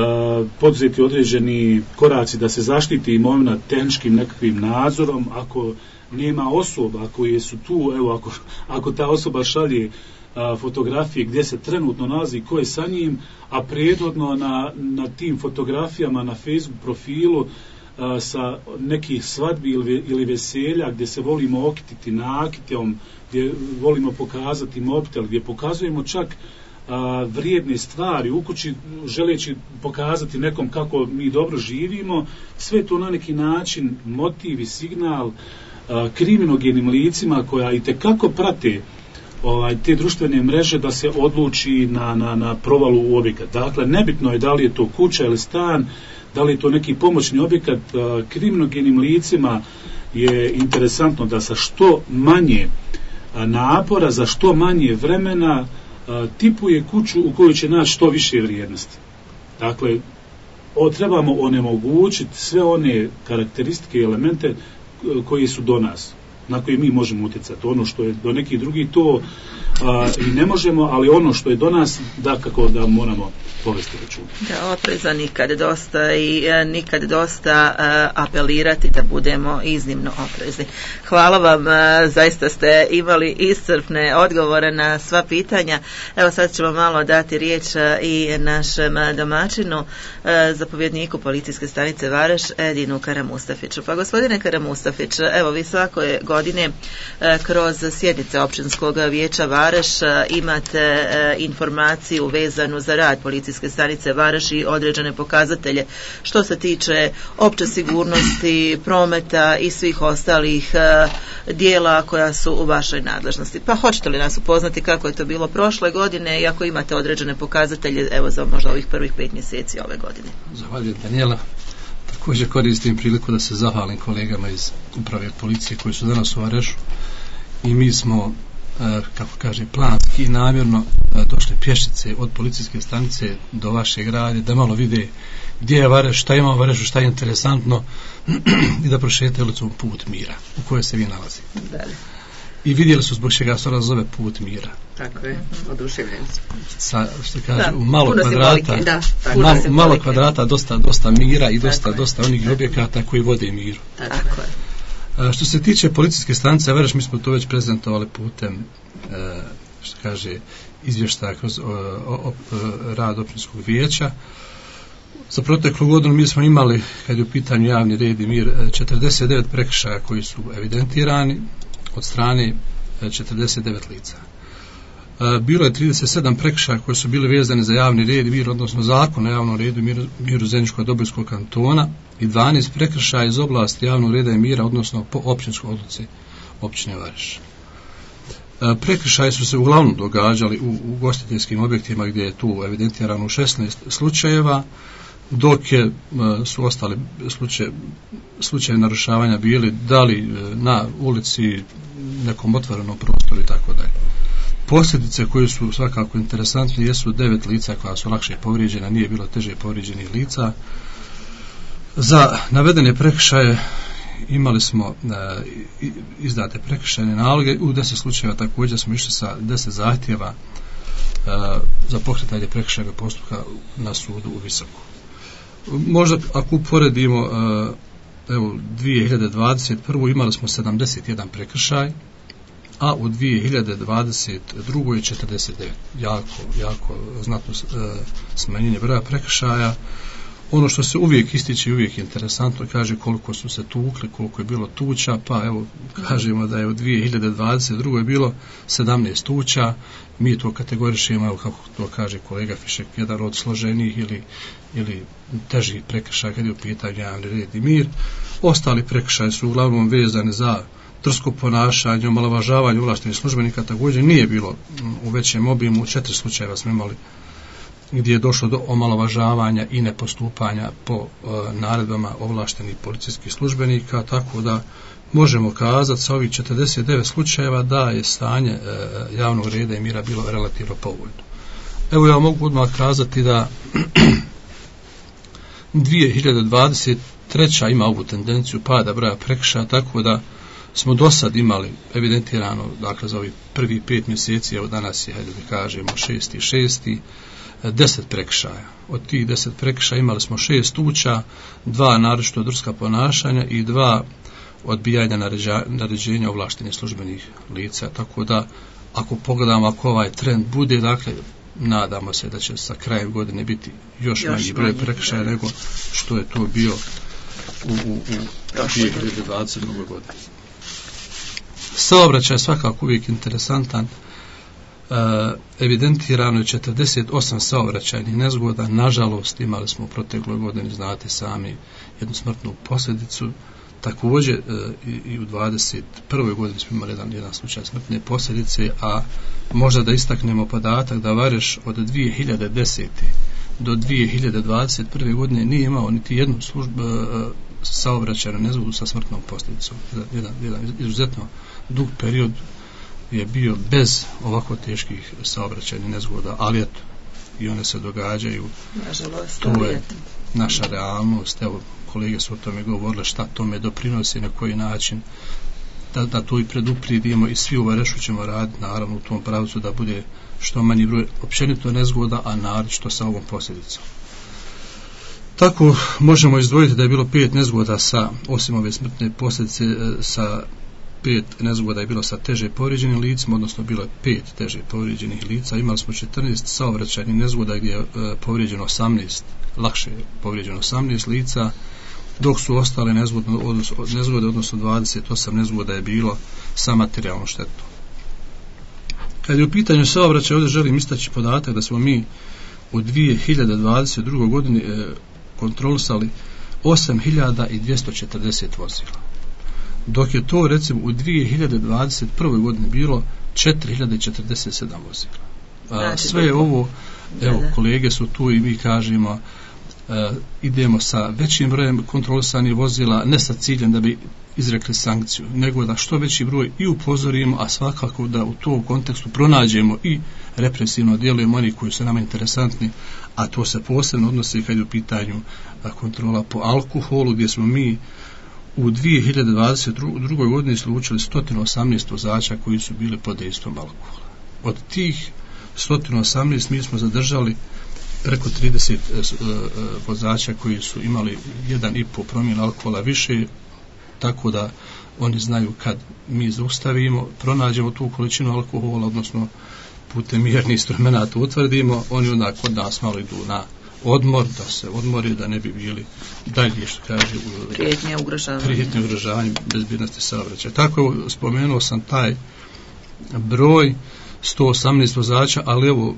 poduzeti određeni koraci da se zaštiti imovina tehničkim nekakvim nadzorom, ako nema osoba koje su tu, evo ako, ako ta osoba šalje a, fotografije gdje se trenutno nalazi, ko je sa njim, a prethodno na, na tim fotografijama na Facebook profilu a, sa nekih svadbi ili, ili veselja gdje se volimo okititi nakitom, gdje volimo pokazati mobitel, gdje pokazujemo čak a, vrijedne stvari u kući, želeći pokazati nekom kako mi dobro živimo, sve to na neki način motiv i signal a, kriminogenim licima koja itekako prate ovaj, te društvene mreže da se odluči na, na, na provalu u objekat. Dakle, nebitno je da li je to kuća ili stan, da li je to neki pomoćni objekat, a, kriminogenim licima je interesantno da sa što manje a, napora, za što manje vremena a, tipuje kuću u kojoj će naći što više vrijednosti. Dakle, o, trebamo onemogućiti sve one karakteristike i elemente koji su do nas. na koje mi možemo utjecati. Ono što je do nekih drugih to a, i ne možemo, ali ono što je do nas, da kako da moramo povesti račun. Da, opreza nikad dosta i a, nikad dosta a, apelirati da budemo iznimno oprezni. Hvala vam, a, zaista ste imali iscrpne odgovore na sva pitanja. Evo sad ćemo malo dati riječ a, i našem a, domaćinu, a, zapovjedniku policijske stanice Vareš, Edinu Karamustafiću. Pa gospodine Karamustafić, evo vi svake godine a, kroz sjednice općinskog vijeća Vareš a, imate a, informaciju vezanu za rad policijske stanice Vareš i određene pokazatelje što se tiče opće sigurnosti, prometa i svih ostalih uh, dijela koja su u vašoj nadležnosti. Pa hoćete li nas upoznati kako je to bilo prošle godine i ako imate određene pokazatelje, evo za možda ovih prvih pet mjeseci ove godine? Zahvaljujem, Danijela. Također koristim priliku da se zahvalim kolegama iz uprave policije koji su danas u Varešu i mi smo, kako kaže, planski i namjerno došli pješice od policijske stanice do vašeg grada da malo vide gdje je Vareš, šta ima u Varešu, šta je interesantno i da prošete ulicom Put mira u kojoj se vi nalazi. Dali. I vidjeli su zbog čega se zove Put mira. Tako je, oduševljen sa, što kaže, da, u malo kvadrata da, malo, malo kvadrata dosta, dosta mira i dosta, dosta onih objekata koji vode miru. Tako je. Što se tiče policijske stanice Vareš, mi smo to već prezentovali putem e, što kaže izvještaja kroz o, o, o, rad općinskog vijeća. Za proteklu godinu mi smo imali, kad je u pitanju javni red i mir, četrdeset devet prekršaja koji su evidentirani od strane četrdeset devet lica. E, bilo je trideset sedam prekršaja koji su bili vezani za javni red i mir, odnosno zakon o javnom redu i miru, miru Zeničko-Dobojskog kantona i dvanaest prekršaja iz oblasti javnog reda i mira, odnosno po općinskoj odluci općine Vareš. E, prekršaji su se uglavnom događali u ugostiteljskim objektima gdje je tu evidentirano u šesnaest slučajeva, dok je, su ostali slučaje, slučaje narušavanja bili da li na ulici, nekom otvorenom prostoru i tako dalje. Posljedice koje su svakako interesantne jesu devet lica koja su lakše povrijeđena, nije bilo teže povrijeđenih lica. Za navedene prekršaje imali smo e, izdate prekršajne naloge, u deset slučajeva također smo išli sa deset zahtjeva e, za pokretanje prekršajnog postupka na sudu u Visoku. Možda ako uporedimo e, evo, dvije hiljade dvadeset prvu imali smo sedamdeset jedan prekršaj, a u dvije hiljade dvadeset drugu je četrdeset devet. Jako, jako znatno e, smanjenje broja prekršaja. Ono što se uvijek ističe, uvijek interesantno, kaže koliko su se tukli, koliko je bilo tuča, pa evo kažemo da je u dvije hiljade dvadeset drugu je bilo sedamnaest tuča, mi to kategorišemo, evo kako to kaže kolega Fišek, jedan od složenijih ili, ili težih prekršaja kad je u pitanju javni red i mir. Ostali prekršaji su uglavnom vezani za drsko ponašanje, omalovažavanje ovlaštenih službenika, također nije bilo u većem obimu, četiri slučajeva smo imali gdje je došlo do omalovažavanja i nepostupanja po uh, naredbama ovlaštenih policijskih službenika, tako da možemo kazati sa ovih četrdeset devet slučajeva da je stanje uh, javnog reda i mira bilo relativno povoljno. Evo ja mogu odmah kazati da dvije hiljade dvadeset treća ima ovu tendenciju pada broja prekršaja, tako da smo do sad imali evidentirano, dakle za ovih prvi pet mjeseci, evo danas je, hajde da kažemo, šesti šesti, deset prekršaja. Od tih deset prekršaja imali smo šest tuča, dva naročito drska ponašanja i dva odbijanja naređa, naređenja ovlaštenih službenih lica. Tako da, ako pogledamo, ako ovaj trend bude, dakle, nadamo se da će sa krajem godine biti još, još manji broj prekršaja nego što je to bio u, u, u dvije hiljade dvadeset druge godine. Saobraćaj je svakako uvijek interesantan. Uh, evidentirano je četrdeset osam saobraćajnih nezgoda. Nažalost, imali smo u protekloj godini, znate sami, jednu smrtnu posljedicu. Također uh, i, i u dvadeset prvoj godini smo imali jedan, jedan slučaj smrtne posljedice, a možda da istaknemo podatak da Vareš od dvije hiljade desete do dvije hiljade dvadeset prve godine nije imao niti jednu službu uh, saobraćajnu nezgodu sa smrtnom posljedicom. Jedan, jedan izuzetno dug period je bio bez ovako teških saobraćajnih nezgoda, ali eto, i one se događaju. Nažalost, to je naša realnost. Evo, kolege su o tome govorile šta tome doprinosi, na koji način. da, da to i predupredimo i svi u Varešu ćemo raditi naravno u tom pravcu da bude što manji broj općenito nezgoda, a naročito sa ovom posljedicom. Tako možemo izdvojiti da je bilo pet nezgoda sa, osim ove smrtne posljedice, sa pet nezgoda je bilo sa teže povrijeđenim licima, odnosno bilo je pet teže povrijeđenih lica. Imali smo četrnaest saobraćajnih nezgoda gdje je povrijeđeno osamnaest, lakše je povrijeđeno osamnaest lica, dok su ostale nezgode, odnosno, nezgode, odnosno dvadeset osam nezgoda je bilo sa materijalnom štetom. Kad je u pitanju saobraćaja, ovdje želim istaći podatak da smo mi u dvije hiljade dvadeset drugoj godini e, kontrolisali osam hiljada dvjesto četrdeset vozila, dok je to recimo u dvije hiljade dvadeset prvoj godini bilo četiri hiljade četrdeset sedam vozila. A, sve je ovo, evo kolege su tu i mi kažemo Uh, idemo sa većim brojem kontrolisanih vozila, ne sa ciljem da bi izrekli sankciju, nego da što veći broj i upozorimo, a svakako da u tom kontekstu pronađemo i represivno djelujemo oni koji su nama interesantni, a to se posebno odnosi kad je u pitanju a, kontrola po alkoholu, gdje smo mi u dvije hiljade dvadeset drugoj godini slučili sto osamnaest vozača koji su bili pod dejstvom alkohola. Od tih sto osamnaest mi smo zadržali preko trideset uh, vozača koji su imali jedan i pol promila alkohola više, tako da oni znaju kad mi zaustavimo, pronađemo tu količinu alkohola, odnosno putem mjernih instrumenata utvrdimo, oni onda kod nas malo idu na odmor, da se odmori, da ne bi bili dalje, što kaže, prijetnje ugrožavanja prijetnje ugrožavanja bezbjednosti saobraćaja. Tako spomenuo sam taj broj sto osamnaest vozača, ali evo,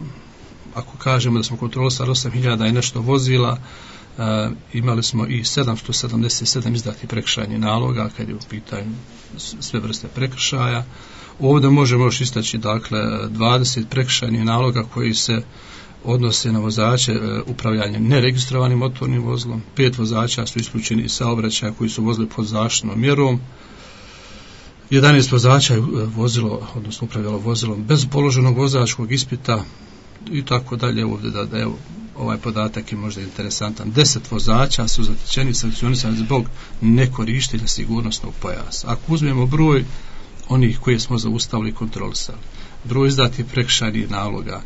ako kažemo da smo kontrolisali osam hiljada i nešto vozila, uh, imali smo i sedamsto sedamdeset sedam izdatih prekršajnih naloga kad je u pitanju sve vrste prekršaja. Ovdje možemo još istaći dakle dvadeset prekršajnih naloga koji se odnose na vozače uh, upravljanje neregistrovanim motornim vozilom, pet vozača su isključeni iz saobraćaja koji su vozili pod zaštitnom mjerom, jedanaest vozača je vozilo, odnosno upravljalo vozilom bez položenog vozačkog ispita, i tako dalje. Ovdje da, da evo, ovaj podatak je možda interesantan. deset vozača su zatečeni i sankcionisani zbog nekorištenja sigurnosnog pojasa. Ako uzmemo broj onih koje smo zaustavili i kontrolisali, broj izdatih prekršajnih naloga,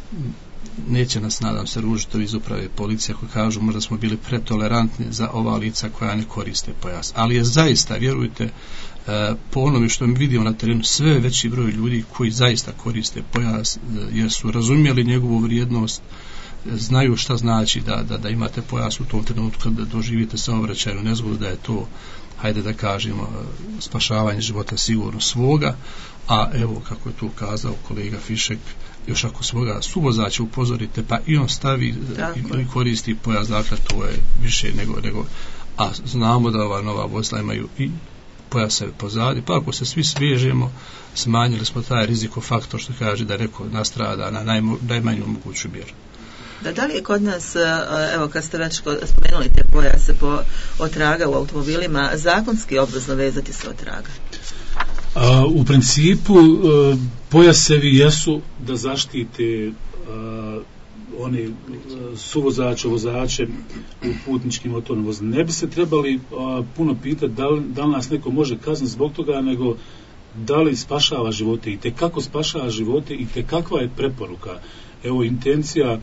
neće nas, nadam se, ružiti iz uprave policije koji kažu možda smo bili pretolerantni za ova lica koja ne koriste pojas. Ali je zaista, vjerujte, po onome što mi vidimo na terenu, sve veći broj ljudi koji zaista koriste pojas, jer su razumjeli njegovu vrijednost, znaju šta znači da, da, da imate pojas u tom trenutku kada doživite saobraćajnu nezgodu, da je to, hajde da kažemo, spašavanje života sigurno svoga, a evo kako je tu kazao kolega Fišek, još ako svoga suvozača upozorite pa i on stavi i, i koristi pojas, dakle to je više nego, nego a znamo da ova nova vozila imaju i pojaseve pozadi, pa ako se svi svežemo, smanjili smo taj rizikofaktor, što kaže da neko nastrada na najmo, najmanju moguću mjeru. Da, da li je kod nas, evo kad ste već spomenuli te pojase po otraga u automobilima, zakonski obvezno vezati se otraga? A, u principu a, pojasevi jesu da zaštite a, oni suvozače, vozače u putničkim motornim vozilima. Ne bi se trebali a, puno pitati da li, da li nas neko može kazniti zbog toga, nego da li spašava živote i te kako spašava živote i te kakva je preporuka. Evo, intencija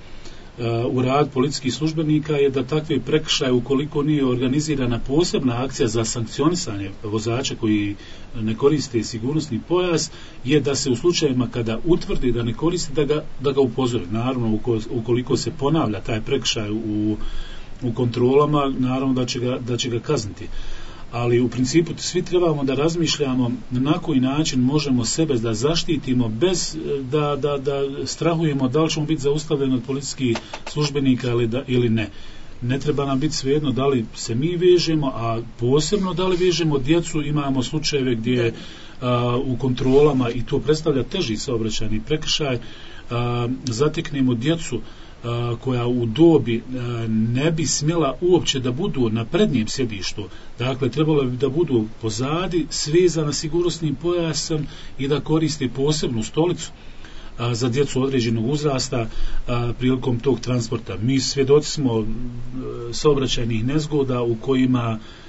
u rad policijskih službenika je da takve prekršaje, ukoliko nije organizirana posebna akcija za sankcionisanje vozača koji ne koriste sigurnosni pojas, je da se u slučajevima kada utvrdi da ne koristi, da ga, da ga upozori. Naravno, ukoliko se ponavlja taj prekršaj u, u kontrolama, naravno da će ga, da će ga kazniti. Ali u principu svi trebamo da razmišljamo na koji način možemo sebe da zaštitimo bez da, da, da strahujemo da li ćemo biti zaustavljeni od policijskih službenika ili, da, ili ne. Ne treba nam biti svejedno da li se mi vežemo, a posebno da li vežemo djecu. Imamo slučajeve gdje a, u kontrolama, i to predstavlja teži saobraćajni prekršaj, a, zateknemo djecu koja u dobi ne bi smjela uopće da budu na prednjem sjedištu, dakle trebalo bi da budu pozadi, svezana sigurnosnim pojasom i da koriste posebnu stolicu za djecu određenog uzrasta prilikom tog transporta. Mi svjedoci smo saobraćajnih nezgoda u kojima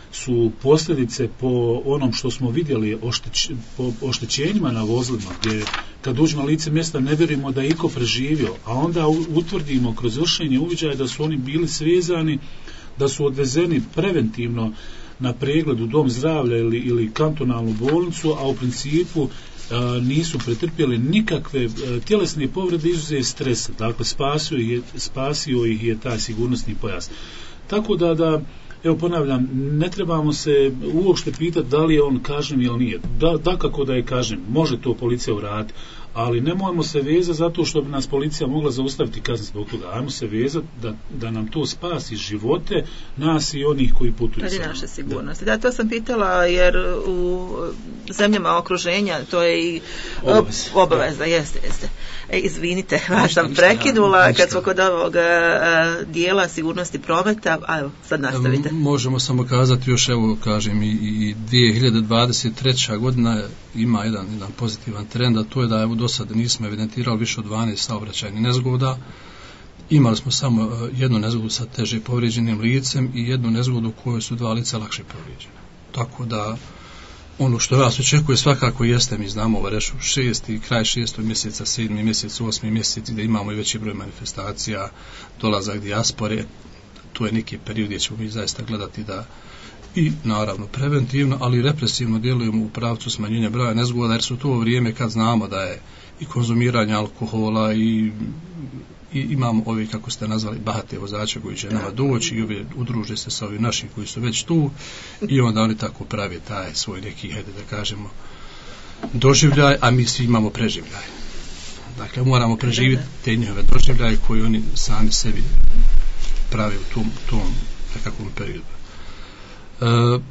su posljedice po onom što smo vidjeli ošteć, po oštećenjima na vozilima, gdje kad uđemo na lice mjesta ne vjerujemo da je iko preživio, a onda utvrdimo kroz vršenje uviđaja da su oni bili svezani, da su odvezeni preventivno na pregled u dom zdravlja ili, ili kantonalnu bolnicu, a u principu a, nisu pretrpjeli nikakve a, tjelesne povrede izuzev stresa. Dakle, spasio ih je, spasio ih je taj sigurnosni pojas. Tako da, da evo ponavljam, ne trebamo se uopšte pitati da li je on kažnjen ili nije. Da, da kako da je kažnjen, može to policija uraditi, ali nemojmo se vezati zato što bi nas policija mogla zaustaviti kaznu zbog toga. Ajmo se vezati da, da nam to spasi živote nas i onih koji putuju. Radi naše sigurnosti. Da. da, to sam pitala jer u zemljama okruženja to je i obaveza. Obaveza, jeste, jeste. E, izvinite, vas sam prekinula ništa, kad smo kod ovog uh, dijela sigurnosti prometa, a evo, sad nastavite. Možemo samo kazati još, evo kažem, i, i dvije hiljade dvadeset treća godina ima jedan, jedan pozitivan trend, a to je da evo do sada nismo evidentirali više od dvanaest saobraćajnih nezgoda. Imali smo samo jednu nezgodu sa teže povrijeđenim licem i jednu nezgodu u kojoj su dva lica lakše povrijeđene. Tako da ono što vas očekuje svakako jeste, mi znamo u Rešu šesti, kraj šestog mjeseca, sedmi mjesec, osmi mjesec, gdje imamo i veći broj manifestacija, dolazak dijaspore, to je neki period gdje ćemo mi zaista gledati da i naravno preventivno, ali i represivno djelujemo u pravcu smanjenja broja nezgoda, jer su to vrijeme kad znamo da je i konzumiranje alkohola i, i imamo ove, kako ste nazvali, bahate vozače koji će nama doći i ove udruže se sa ovim našim koji su već tu i onda oni tako pravi taj svoj neki, hajde da kažemo, doživljaj, a mi svi imamo preživljaj. Dakle, moramo preživjeti te njihove doživljaje koje oni sami sebi pravi u tom, tom nekakvom periodu. E,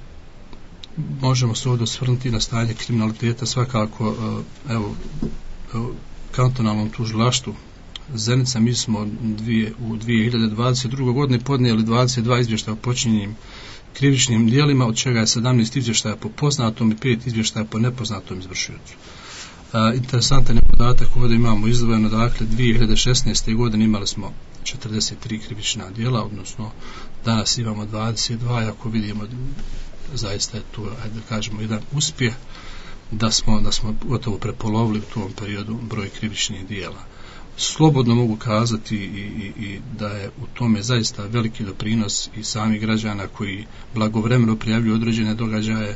možemo se ovdje osvrnuti na stanje kriminaliteta, svakako e, evo u kantonalnom tužilaštvu Zenica mi smo dvije, u dvije hiljade dvadeset druge godine podnijeli dvadeset dva izvještaja o počinjenim krivičnim djelima, od čega je sedamnaest izvještaja po poznatom i pet izvještaja po nepoznatom izvršiocu. E, interesantan je podatak, ovdje imamo izdvojeno, dakle dvije hiljade šesnaeste godine imali smo četrdeset tri krivična djela, odnosno danas imamo dvadeset dva, ako vidimo zaista je to, ajde da kažemo, jedan uspjeh da smo, da smo gotovo prepolovili u tom periodu broj krivičnih djela. Slobodno mogu kazati i, i, i da je u tome zaista veliki doprinos i samih građana koji blagovremeno prijavljuju određene događaje. E,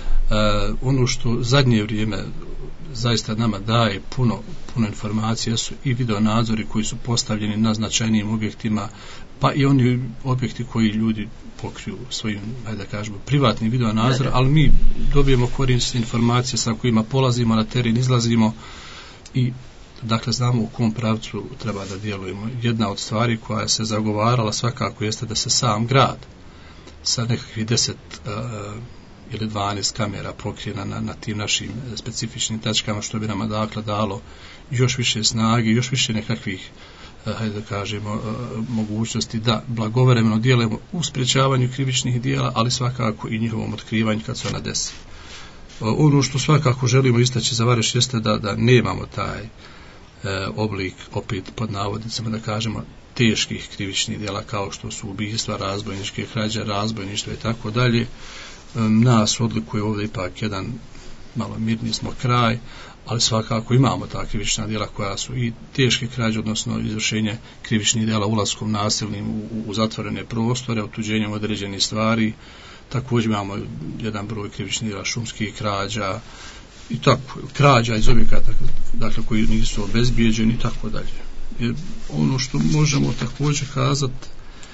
ono što zadnje vrijeme zaista nama daje puno, puno informacija su i video nadzori koji su postavljeni na značajnijim objektima, pa i oni objekti koji ljudi pokriju svojim, ajde da kažemo, privatnim video nadzor, ali mi dobijemo korisne informacije sa kojima polazimo na teren, izlazimo i dakle znamo u kom pravcu treba da djelujemo. Jedna od stvari koja se zagovarala svakako jeste da se sam grad sa nekakvih deset uh, ili dvanaest kamera pokrije na, na tim našim specifičnim tačkama, što bi nama dakle dalo još više snage, još više nekakvih uh, hajde da kažemo uh, mogućnosti da blagovremeno djelujemo u sprječavanju krivičnih djela, ali svakako i njihovom otkrivanju kad se ona desi. Uh, ono što svakako želimo istaći za Vareš jeste da, da nemamo taj E, oblik, opet pod navodnicama da kažemo, teških krivičnih djela kao što su ubistva, razbojničke krađe, razbojništvo i tako dalje. E, nas odlikuje ovdje ipak jedan malo mirni smo kraj, ali svakako imamo ta krivična djela koja su i teške krađe, odnosno izvršenje krivičnih djela ulaskom nasilnim u, u zatvorene prostore, otuđenjem određenih stvari. Također imamo jedan broj krivičnih djela šumskih krađa i tako, krađa iz objekata, dakle, koji nisu obezbijeđeni i tako dalje. Jer ono što možemo također kazati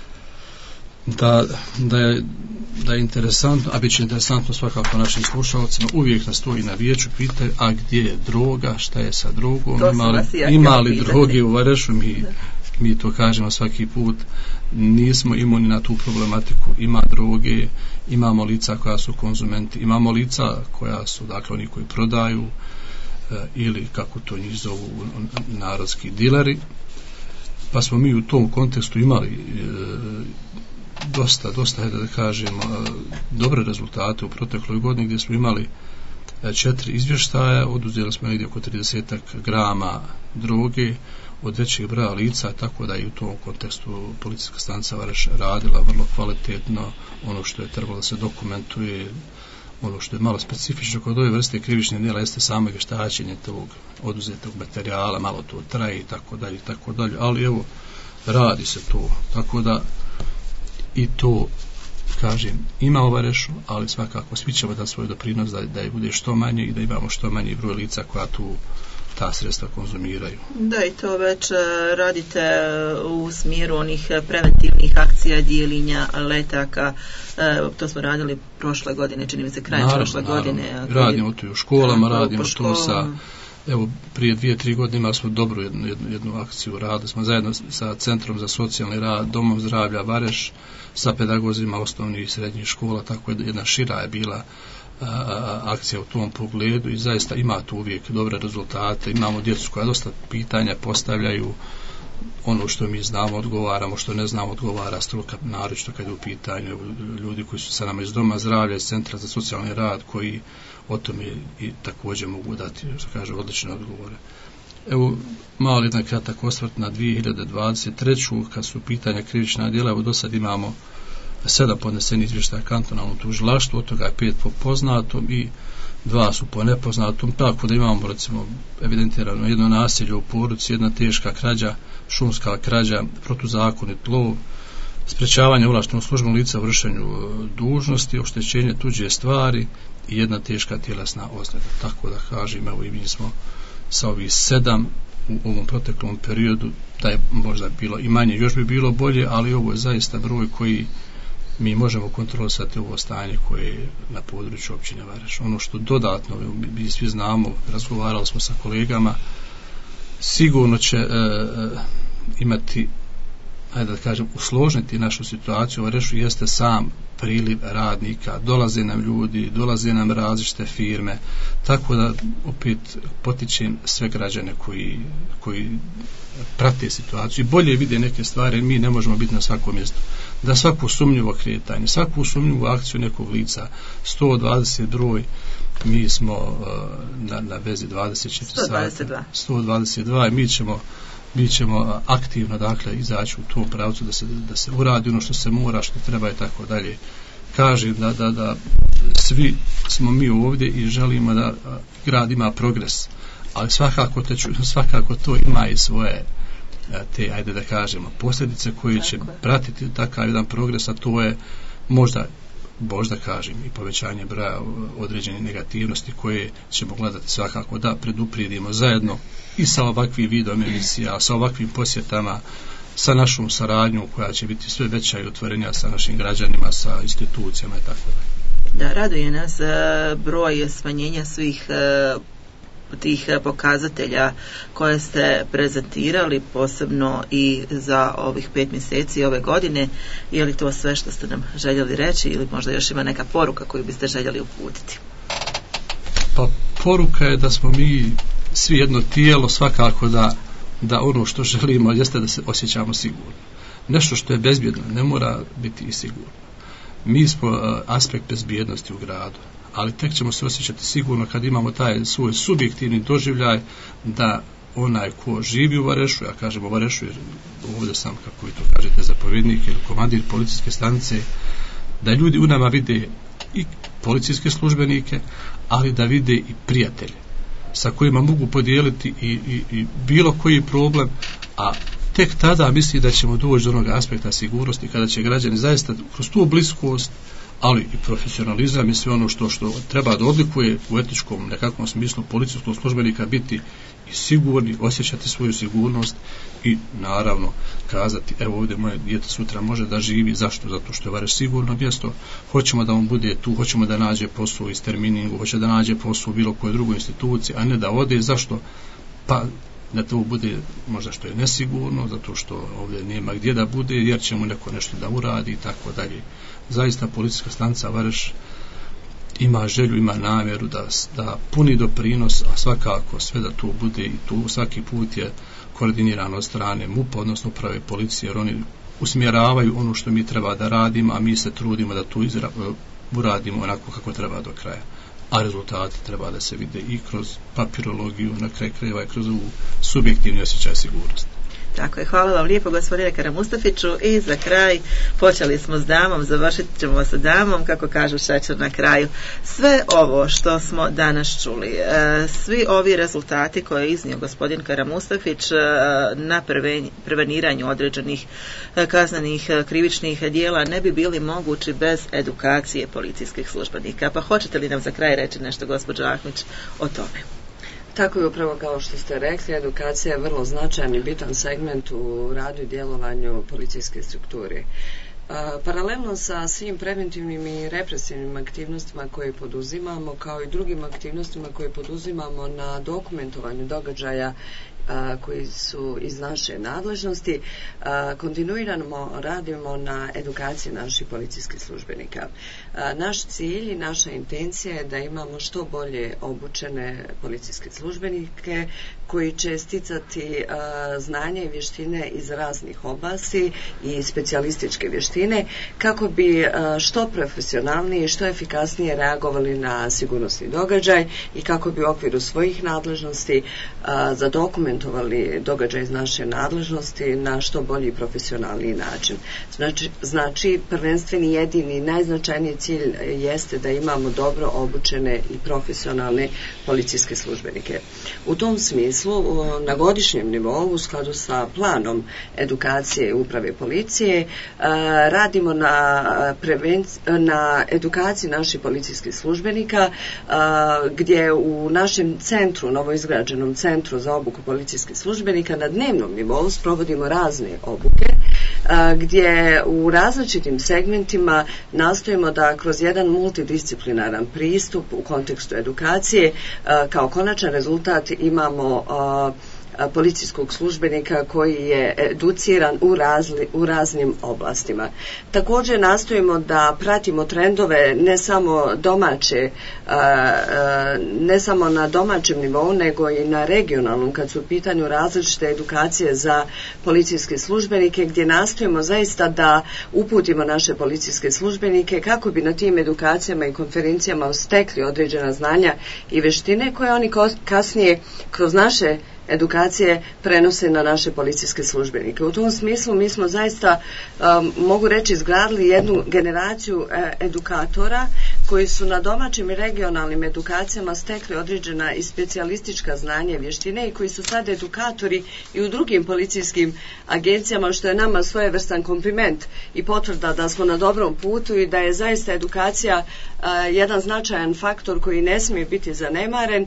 da, da, je, da je interesantno, a bit će interesantno svakako našim slušalcima, uvijek nas to i na vijeću pitaju, a gdje je droga, šta je sa drogom, imali, imali droge u Varešu, mi, mi to kažemo svaki put, nismo imuni na tu problematiku, ima droge, imamo lica koja su konzumenti, imamo lica koja su, dakle, oni koji prodaju e, ili kako to njih zovu narodski dileri, pa smo mi u tom kontekstu imali e, dosta, dosta, da kažemo, dobre rezultate u protekloj godini gdje smo imali četiri izvještaja, oduzeli smo negdje oko trideset grama droge, od većeg broja lica, tako da i u tom kontekstu policijska stanica Vareš radila vrlo kvalitetno. Ono što je trebalo da se dokumentuje, ono što je malo specifično kod ove vrste krivičnih djela jeste samo vještačenje tog oduzetog materijala, malo to traje i tako dalje i tako dalje, ali evo radi se to, tako da i to kažem, ima u Varešu, ali svakako svi ćemo da svoj doprinos da, da je bude što manje i da imamo što manji broj lica koja tu ta sredstva konzumiraju. Da, i to već radite u smjeru onih preventivnih akcija, dijelinja, letaka, to smo radili prošle godine, čini mi se kraj prošle godine. Naravno. Radimo to i u školama, tako, radimo to sa, evo, prije dvije, tri godine imali smo dobru jednu, jednu, jednu akciju, radili smo zajedno sa Centrom za socijalni rad, Domom zdravlja Vareš, sa pedagozima osnovnih i srednjih škola, tako jedna šira je bila a, akcija u tom pogledu i zaista ima tu uvijek dobre rezultate. Imamo djecu koja dosta pitanja postavljaju, ono što mi znamo odgovaramo, što ne znamo odgovara struka, naročito kad je u pitanju ljudi koji su sa nama iz Doma zdravlja, iz Centra za socijalni rad, koji o tome i također mogu dati, što kaže, odlične odgovore. Evo, malo jedan kratak osvrt na dvije hiljade dvadeset treću kad su pitanja krivična djela. Evo, do sad imamo sedam podnesenih izvještaja kantonalnom tužilaštvu, od toga je pet po poznatom i dva su po nepoznatom, tako da imamo, recimo, evidentirano jedno nasilje u porodici, jedna teška krađa, šumska krađa, protuzakonit lov, sprečavanje ovlaštenog službenog lica u vršenju dužnosti, oštećenje tuđe stvari i jedna teška tjelesna ozljeda. Tako da kažem, evo i mi smo sa ovih sedam u ovom proteklom periodu, da je možda bilo i manje, još bi bilo bolje, ali ovo je zaista broj koji mi možemo kontrolisati ovo stanje koje je na području općine Vareš. Ono što dodatno, mi svi znamo, razgovarali smo sa kolegama, sigurno će e, imati, ajde da kažem, usložniti našu situaciju u Varešu jeste sam priliv radnika, dolaze nam ljudi, dolaze nam različite firme, tako da opet potičem sve građane koji, koji prate situaciju i bolje vide neke stvari, jer mi ne možemo biti na svakom mjestu. Da svako sumnjivo kretanje, svaku sumnjivu akciju nekog lica, sto dvadeset broj, mi smo uh, na, na vezi dvadeset četiri sata, sto dvadeset dva i mi ćemo mi ćemo aktivno, dakle, izaći u tom pravcu da se, da se uradi ono što se mora, što treba i tako dalje. Kažem da, da, da svi smo mi ovdje i želimo da grad ima progres, ali svakako, te, svakako to ima i svoje te, ajde da kažemo, posljedice koje će pratiti takav jedan progres, a to je možda, možda kažem, i povećanje broja određenih negativnosti koje ćemo gledati svakako da preduprijedimo zajedno i sa ovakvim vidom emisija, sa ovakvim posjetama, sa našom saradnjom koja će biti sve veća i otvorenja sa našim građanima, sa institucijama i tako dalje. Da, raduje nas broj smanjenja svih tih pokazatelja koje ste prezentirali, posebno i za ovih pet mjeseci ove godine. Je li to sve što ste nam željeli reći ili možda još ima neka poruka koju biste željeli uputiti? Pa poruka je da smo mi svi jedno tijelo, svakako da, da ono što želimo jeste da se osjećamo sigurno. Nešto što je bezbjedno ne mora biti i sigurno. Mi smo uh, aspekt bezbjednosti u gradu, ali tek ćemo se osjećati sigurno kad imamo taj svoj subjektivni doživljaj da onaj ko živi u Varešu, ja kažem u Varešu jer ovdje sam, kako vi to kažete, zapovjednik ili komandir policijske stanice, da ljudi u nama vide i policijske službenike, ali da vide i prijatelje sa kojima mogu podijeliti i, i, i bilo koji problem, a tek tada misli da ćemo doći do onog aspekta sigurnosti kada će građani zaista kroz tu bliskost, ali i profesionalizam i sve ono što, što treba da odlikuje u etičkom nekakvom smislu policijskog službenika biti i sigurni, osjećati svoju sigurnost i naravno kazati, evo ovdje moje dijete sutra može da živi, zašto? Zato što je Vareš sigurno mjesto, hoćemo da on bude tu, hoćemo da nađe posao iz terminingu, hoće da nađe posao u bilo kojoj drugoj instituciji, a ne da ode, zašto? Pa da to bude možda što je nesigurno, zato što ovdje nema gdje da bude, jer će mu neko nešto da uradi i tako dalje. Zaista policijska stanica Vareš ima želju, ima namjeru da, da puni doprinos, a svakako sve da to bude i tu svaki put je koordinirano od strane M U P-a, odnosno uprave policije, jer oni usmjeravaju ono što mi treba da radimo, a mi se trudimo da to izra, uradimo onako kako treba do kraja. a rezultati treba da se vide i kroz papirologiju, na kraju krajeva i kroz ovu subjektivni osjećaj sigurnosti. Tako je, hvala vam lijepo gospodine Karamustafiću i za kraj počeli smo s damom, završit ćemo sa damom, kako kažu šećer na kraju. Sve ovo što smo danas čuli, e, svi ovi rezultati koje je iznio gospodin Karamustafić e, na preveniranju određenih e, kaznenih e, krivičnih dijela ne bi bili mogući bez edukacije policijskih službenika. Pa hoćete li nam za kraj reći nešto, gospođo Ahmić, o tome? Tako je, upravo kao što ste rekli, edukacija je vrlo značajan i bitan segment u radu i djelovanju policijske strukture. Paralelno sa svim preventivnim i represivnim aktivnostima koje poduzimamo, kao i drugim aktivnostima koje poduzimamo na dokumentovanju događaja a, koji su iz naše nadležnosti, a, kontinuirano radimo na edukaciji naših policijskih službenika. A, naš cilj i naša intencija je da imamo što bolje obučene policijske službenike koji će sticati a, znanje i vještine iz raznih oblasti i specijalističke vještine kako bi a, što profesionalnije i što efikasnije reagovali na sigurnosni događaj i kako bi u okviru svojih nadležnosti a, zadokumentovali događaj iz naše nadležnosti na što bolji i profesionalniji način. Znači, znači prvenstveni jedini najznačajniji cilj jeste da imamo dobro obučene i profesionalne policijske službenike. U tom smislu na godišnjem nivou u skladu sa planom edukacije uprave policije radimo na, na edukaciji naših policijskih službenika gdje u našem centru, novoizgrađenom centru za obuku policijskih službenika na dnevnom nivou sprovodimo razne obuke gdje u različitim segmentima nastojimo da kroz jedan multidisciplinaran pristup u kontekstu edukacije kao konačan rezultat imamo policijskog službenika koji je educiran u, razli, u raznim oblastima. Također nastojimo da pratimo trendove ne samo domaće, ne samo na domaćem nivou, nego i na regionalnom, kad su u pitanju različite edukacije za policijske službenike, gdje nastojimo zaista da uputimo naše policijske službenike kako bi na tim edukacijama i konferencijama stekli određena znanja i vještine koje oni kasnije kroz naše edukacije prenose na naše policijske službenike. U tom smislu mi smo zaista, um, mogu reći, izgradili jednu generaciju e, edukatora koji su na domaćim i regionalnim edukacijama stekli određena i specijalistička znanja i vještine i koji su sad edukatori i u drugim policijskim agencijama, što je nama svojevrstan kompliment i potvrda da smo na dobrom putu i da je zaista edukacija a, jedan značajan faktor koji ne smije biti zanemaren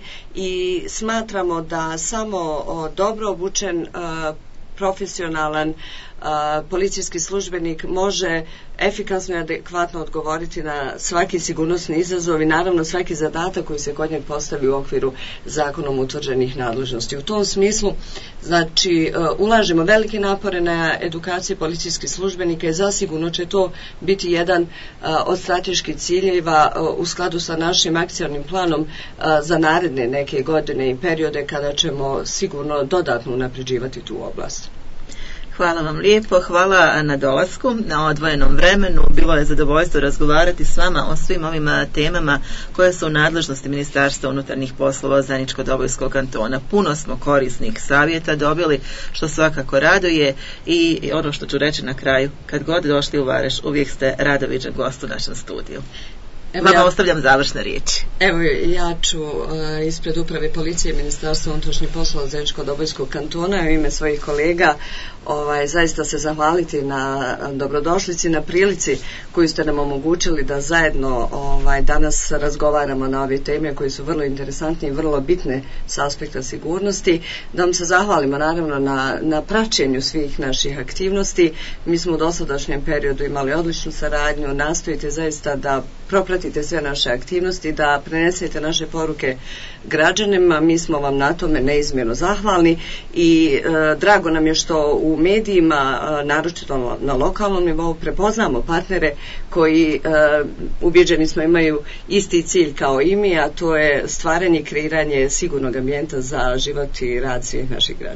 i smatramo da samo o, dobro obučen a, profesionalan a, policijski službenik može efikasno i adekvatno odgovoriti na svaki sigurnosni izazov i naravno svaki zadatak koji se kod njeg postavi u okviru zakonom utvrđenih nadležnosti. U tom smislu, znači, uh, ulažemo velike napore na edukaciju policijskih službenika i zasigurno će to biti jedan uh, od strateških ciljeva uh, u skladu sa našim akcionim planom uh, za naredne neke godine i periode kada ćemo sigurno dodatno unapređivati tu oblast. Hvala vam lijepo, hvala na dolasku, na odvojenom vremenu. Bilo je zadovoljstvo razgovarati s vama o svim ovim temama koje su u nadležnosti Ministarstva unutarnjih poslova Zeničko-Dobojskog kantona. Puno smo korisnih savjeta dobili, što svakako raduje i ono što ću reći na kraju, kad god došli u Vareš, uvijek ste radoviđen gost u našem studiju. Evo Vama ja, ostavljam završne riječi. Evo ja ću uh, ispred uprave policije Ministarstva unutrašnjih poslova Zeničko-Dobojskog kantona u ime svojih kolega ovaj, zaista se zahvaliti na dobrodošlici, na prilici koju ste nam omogućili da zajedno ovaj, danas razgovaramo na ove teme koje su vrlo interesantne i vrlo bitne s aspekta sigurnosti. Da vam se zahvalimo naravno na, na praćenju svih naših aktivnosti. Mi smo u dosadašnjem periodu imali odličnu saradnju, nastojite zaista da propratite sve naše aktivnosti, da prenesete naše poruke građanima. Mi smo vam na tome neizmjerno zahvalni i e, drago nam je što u medijima, e, naročito na lokalnom nivou, prepoznamo partnere koji, e, ubjeđeni smo, imaju isti cilj kao i mi, a to je stvaranje i kreiranje sigurnog ambijenta za život i rad svih naših građana.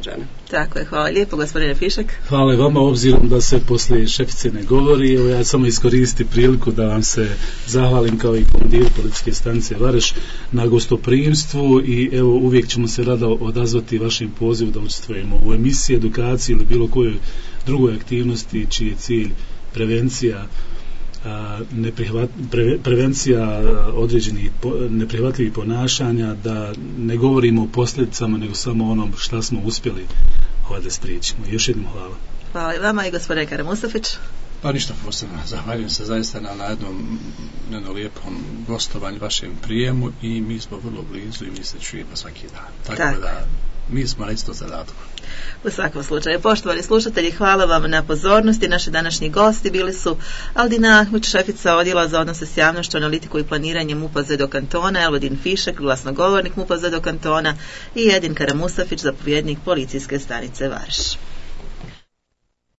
Tako je, hvala lijepo gospodine Fišek. Hvala i vama, obzirom da se poslije šefice ne govori, evo ja samo iskoristi priliku da vam se zahvalim kao i komandiru policijske stanice Vareš na gostoprimstvu i evo uvijek ćemo se rado odazvati vašim pozivu da učestvujemo u emisiji, edukaciji ili bilo kojoj drugoj aktivnosti čiji je cilj prevencija Neprihvat, pre, prevencija određenih po, neprihvatljivih ponašanja, da ne govorimo o posljedicama nego samo onom šta smo uspjeli da spriječimo. Još jednom hvala. Hvala i vama i gospodine Kara Mustafić. Pa ništa posebno, zahvaljujem se zaista na, na jednom, jednom lijepom gostovanju, vašem prijemu i mi smo vrlo blizu i mi se čujemo svaki dan. Tako, Tako. da mi smo na isto zadatku. U svakom slučaju, poštovani slušatelji, hvala vam na pozornosti. Naši današnji gosti bili su Aldina Ahmić, šefica odjela za odnose s javnošću, analitiku i planiranje MUP-a Zedo kantona, Elvodin Fišek, glasnogovornik MUP-a Zedo kantona i Edin Kara Mustafić, zapovjednik policijske stanice Vareš.